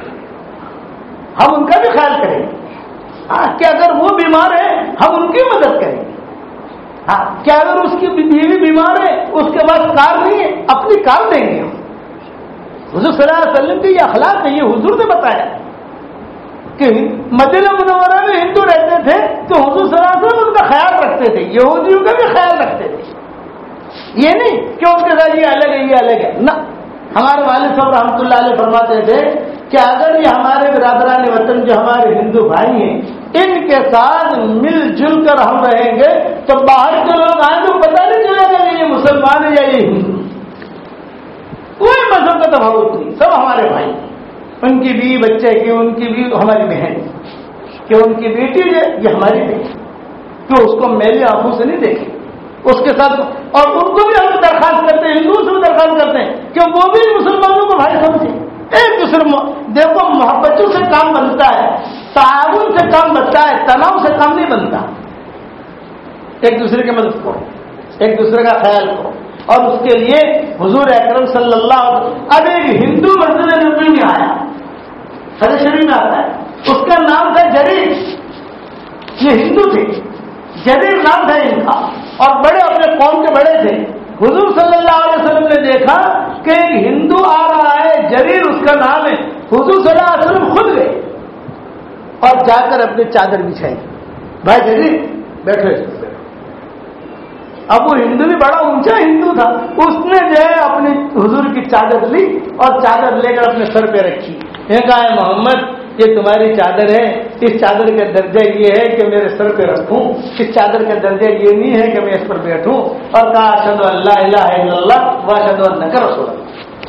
ہم ان کا بھی خیال کریں گے کہ اگر وہ بیمار ہے ہم ان کی مدد کریں گے، کیا اگر اس کی بیوی بیمار ہے اس کے پاس کار نہیں ہے اپنی کار دیں گے ہم۔ حضور صلی اللہ علیہ وسلم کے یہ اخلاق ہے، یہ حضور نے بتایا کہ مدینہ منورہ میں ہندو رہتے تھے تو حضور صلی اللہ علیہ وسلم ان کا خیال رکھتے تھے، یہودیوں کا بھی خیال رکھتے تھے، یہ نہیں کہ ان کے ساتھ یہ الگ ہے یہ الگ ہے، نہ۔ ہمارے والد صاحب رحمۃ اللہ علیہ فرماتے تھے کہ اگر یہ ہمارے برادران وطن جو ہمارے ہندو بھائی ہیں ان کے ساتھ مل جل کر ہم رہیں گے تو باہر کے لوگ آئیں تو پتہ نہیں چلے گا کہ یہ مسلمان ہے یا یہ ہندو، کوئی مذہب کا تفاوت نہیں، سب ہمارے بھائی، ان کی بیوی بچے کی، ان کی بیوی ہماری بہن، کہ ان کی بیٹی ہے یہ ہماری بیٹی، تو اس کو میلی آنکھوں سے نہیں دیکھیں اس کے ساتھ۔ اور ان کو بھی ہم درخواست کرتے ہیں، ہندوؤں سے بھی درخواست کرتے ہیں کہ وہ بھی مسلمانوں کو بھائی سمجھیں، ایک دوسرے دیکھو محبتوں سے کام بنتا ہے، تعاون سے کام بنتا ہے، تناؤ سے کام نہیں بنتا۔ ایک دوسرے کی مدد کرو، ایک دوسرے کا خیال کرو، اور اس کے لیے حضور اکرم صلی اللہ علیہ وسلم اب ایک ہندو مسجد نبوی میں آیا، حدیث شریف میں آتا ہے، اس کا نام تھا جریر، یہ ہندو تھے، جریر نام تھا ان کا، اور بڑے اپنے قوم کے بڑے تھے۔ حضور صلی اللہ علیہ وسلم نے دیکھا کہ ایک ہندو آ رہا ہے، جریر اس کا نام ہے، حضور صلی اللہ علیہ وسلم خود گئے اور جا کر اپنی چادر بچھائی. بھائی جریر بیٹھے. اب وہ ہندو بھی بڑا اونچا ہندو تھا، اس نے جو ہے اپنی حضور کی چادر لی اور چادر لے کر اپنے سر پہ رکھی. کہا ہے محمد یہ تمہاری چادر ہے، اس چادر کا درجہ یہ ہے کہ میرے سر پہ رکھوں، اس چادر کا درجہ یہ نہیں ہے کہ میں اس پر بیٹھوں. اور کہا اشہد ان لا الہ الا اللہ واشہد انک رسول اللہ.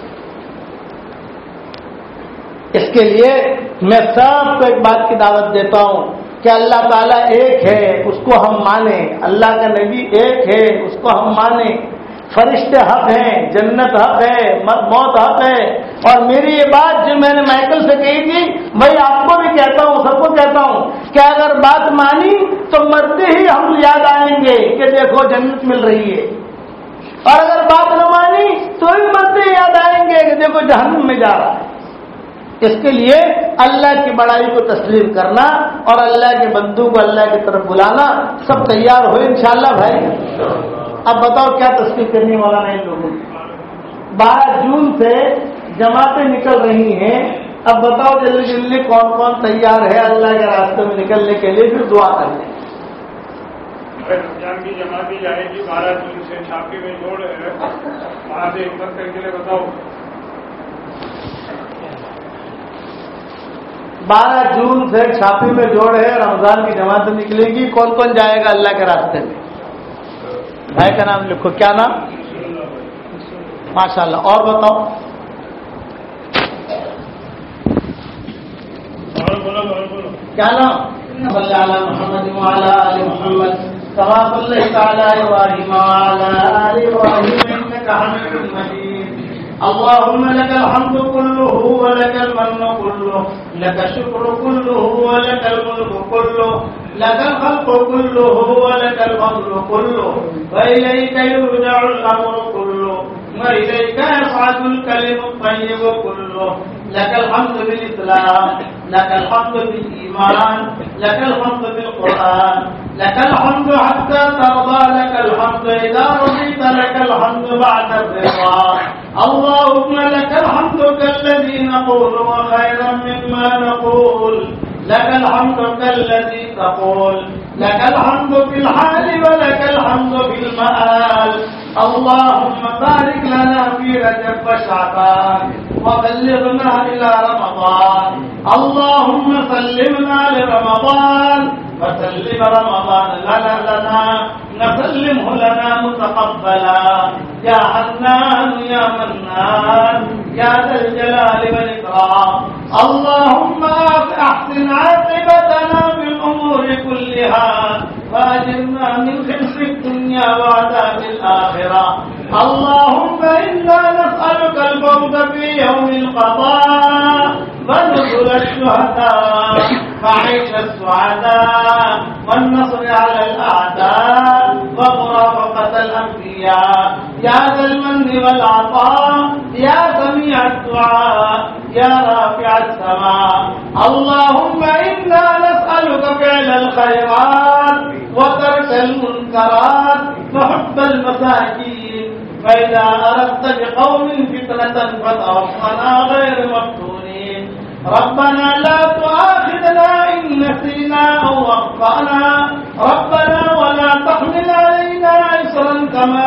اس کے لیے میں سب کو ایک بات کی دعوت دیتا ہوں کہ اللہ تعالیٰ ایک ہے، اس کو ہم مانیں. اللہ کا نبی ایک ہے، اس کو ہم مانیں. فرشتے حق ہیں، جنت حق ہے، موت حق ہے. اور میری یہ بات جو میں نے مائیکل سے کہی تھی، بھائی آپ کو بھی کہتا ہوں، سب کو کہتا ہوں کہ اگر بات مانی تو مرتے ہی ہم یاد آئیں گے کہ دیکھو جنت مل رہی ہے، اور اگر بات نہ مانی تو بھی مرتے ہی یاد آئیں گے کہ دیکھو جہنم میں جا رہا ہے. اس کے لیے اللہ کی بڑائی کو تسلیم کرنا اور اللہ کے بندوں کو اللہ کی طرف بلانا. سب تیار ہو انشاءاللہ بھائی. اب بتاؤ کیا تصدیق کرنے والا ہے ان لوگوں کی. 12 جون سے جماعتیں نکل رہی ہیں. اب بتاؤ جلدی جلدی کون کون تیار ہے اللہ کے راستے میں نکلنے کے لیے، پھر دعا کر لیں. رمضان کی جماعت بھی جائے گی 12 جون سے چھاپے میں جوڑ ہے، وہاں سے ہمت کر کے لیے بتاؤ. 12 جون سے چھاپی میں جوڑ ہے، رمضان کی جماعت نکلے گی. کون کون جائے گا اللہ کے راستے میں؟ بھائی کا نام لکھو. کیا نام؟ ماشاء اللہ. اور بتاؤ. کیا نام؟ صلی علی محمد وعلی آل محمد کما صلیت علی ابراہیم وعلی آل ابراہیم انک حمید مجید. اللهم لك الحمد كله ولك المن كله لك الشكر كله ولك الملك كله لك الخلق كله ولك الفضل كله وإليك يرجع الأمر كله وإليك يصعد الكلم الطيب كله. لك الحمد بالإسلام، لك الحمد بالإيمان، لك الحمد بالقرآن، لك الحمد حتى ترضى، لك الحمد إذا رضيت، لك الحمد بعد الرضا. اللهم لك الحمد كالذي نقول وخيرا مما نقول، لك الحمد كالذي تقول، لك الحمد في الحال ولك الحمد في المآل. اللهم بارك لنا في رجب وشعبان وبلغنا إلى رمضان. اللهم سلمنا لرمضان وسلم رمضان لنا نسلمه لنا متقبلا. يا حنان يا منان يا ذا الجلال والإكرام. اللهم أحسن عاقبتنا في الأمور كلها وأجرنا من خزي الدنيا وعذاب الآخرة. اللهم إنا نسألك الفوز في يوم القضاء ونزل الشهداء وعيش السعداء والنصر على الأعداء ومرافقة الأنبياء. يا ذا المن والعطاء يا سميع الدعاء يا رافع السماء. اللهم إنا نسألك فعل الخيرات وترك المنكرات وحب المساكين. فإذا أردت بقوم فتنة فتوفنا غير مفتونين. ربنا لا تؤاخذنا إن نسينا أو أخطأنا. ربنا ولا تحمل علينا إصرا كما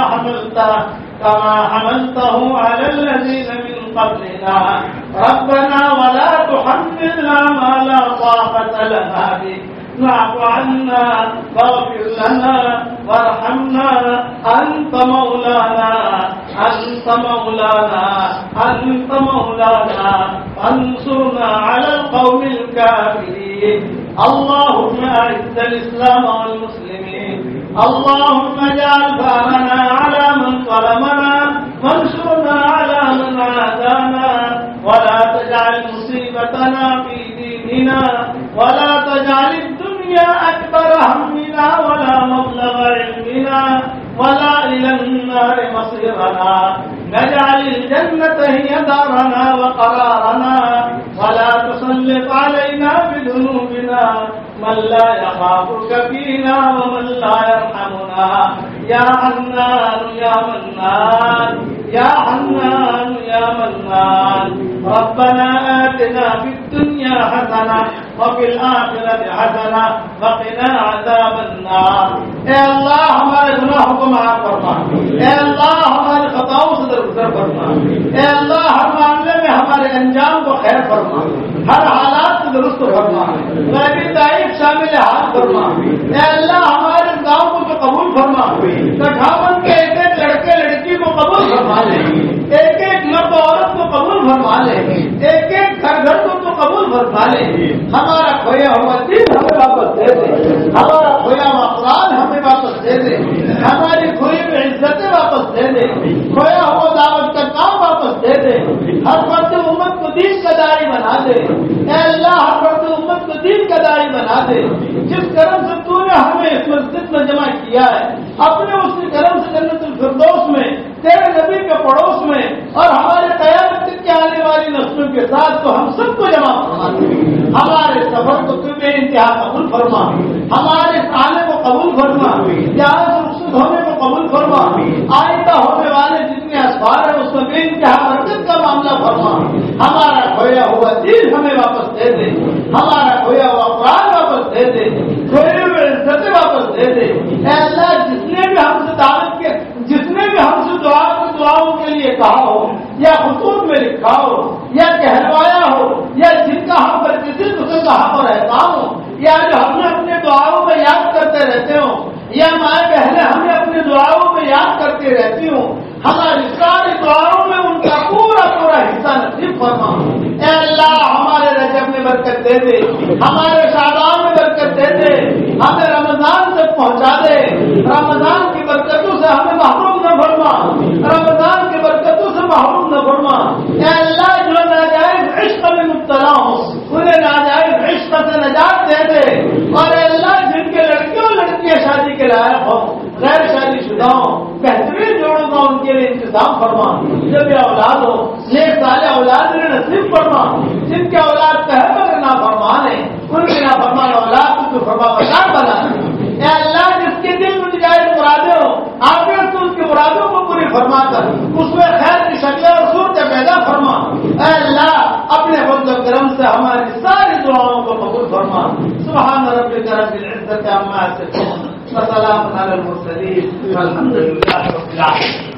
حملته على الذين من قبلنا. ربنا ولا تحملنا ما لا طاقة لنا به. واعف عنا واغفر لنا وارحمنا. أنت مولانا أنت مولانا أنت مولانا. انصرنا على القوم الكافرين. اللهم أعز الإسلام والمسلمين. اللهم اجعل ثارنا على من ظلمنا وانصرنا على من عادانا. ولا تجعل مصيبتنا في ديننا ولا تجعل الدنيا أكبر همنا ولا مبلغ علمنا ولا إلى النار مصيرنا. نجعل الجنة هي دارنا وقرارنا ولا تسلط علينا بذنوبنا من لا يخافك فينا ومن لا يرحمنا. يا حنان يا منان یا حنان یا منان ربنا آتنا فی الدنیا حسنہ وفی الآخرۃ حسنہ وقنا عذاب النار۔ اے اللہ ہمارے گناہوں کو معاف فرما، اے اللہ ہمارے خطاؤں سے درگزر فرما، اے اللہ ہر معاملے میں ہمارے انجام کو خیر فرما، ہر حالات کو درست فرما، غیبی تائب شامل حال فرما۔ اے اللہ ہمارے گاؤں کو تو قبول فرما، کٹھاون کے ایک ایک لڑکے لڑکی کو قبول فرما لے، ایک ایک مرد عورت کو قبول فرما لے، ایک ایک گھر کو تو قبول فرما لے۔ ہمارا کھویا ہوا دین ہمیں واپس دے دے، ہمارا کھویا ہوا قرآن ہمیں واپس دے دے، ہماری کھوئی ہوئی عزتیں واپس دے دے، کھویا ہوا دعوت کا کام واپس دے دے، ہر فرد امت کو دین کا داعی بنا دے۔ اے اللہ ہر فرد امت کو دین کا داعی بنا دے۔ جس کرم سے تو نے ہمیں اس مسجد میں جمع کیا ہے، اپنے اس کرم سے جنت الفردوس میں تیرے نبی کے پڑوس میں اور ہمارے قیامت کی آنے والی نسلوں کے ساتھ تو ہم سب کو جمع فرما دے۔ ہمارے سفر کو تو بے انتہا قبول فرما، ہمارے آنے کو قبول فرما، یہاں سے رخصت ہونے کو قبول فرما، آئندہ ہونے والے جتنے اسفار ہیں اس میں بے انتہا برکت کا معاملہ فرما۔ ہمارا کھویا ہوا دین ہمیں واپس دے دے، ہمارا کھویا ہوا قرآن واپس دے دے، کھوئے ہوئے عزتیں واپس دے دے۔ اے اللہ جس نے بھی ہم سے دعوت کے، جس نے بھی ہم سے دعاؤں کے لیے کہا ہو یا خطوط میں لکھا ہو یا کہلوایا ہو یا جن کا ہم پر کسی دوسرے کا حق اور احسان ہو یا جو ہم نے اپنے دعاؤں میں یاد کرتے رہتے ہوں یا مائیں بہنیں ہمیں اپنے دعاؤں میں یاد کرتے رہتی ہوں، ہماری ساری دعاؤں میں ان کا پورا پورا حصہ نصیب فرما۔ اے اللہ ہمارے رجب میں برکت دے دے، ہمارے شعبان میں برکت دے دے، ہمیں رمضان تک پہنچا دے، رمضان کی برکتوں سے ہمیں محروم نہ فرما، رمضان کی برکتوں سے محروم نہ فرما۔ اے اللہ جو ناجائز عشق میں مبتلا ہوں انہیں ناجائز عشق سے نجات دے دے، اور اے اللہ جن کے لڑکیوں لڑکیاں شادی کے لائق ہوں، غیر شادی شدہ ہوں، بہترین جوڑوں کا ان کے لیے انتظام فرما، جب یہ اولاد ہو نیک صالح اولاد انہیں نصیب فرما، جن کے اولاد کہے مگر نافرمان ہیں ان کی نافرمان اولاد کو تو فرما بردار بنا۔ اے اللہ جس کے دل میں جائز مرادیں ہو آگے سے ان کی مرادوں کو پوری فرما کر اس میں خیر کی شکلیں اور صورتیں پیدا فرما۔ اے اللہ اپنے فضل و کرم سے ہماری ساری دعاؤں کو قبول فرما۔ سبحان ربک رب العزت عما یصفون وسلام علی المرسلین والحمد للہ رب العالمین۔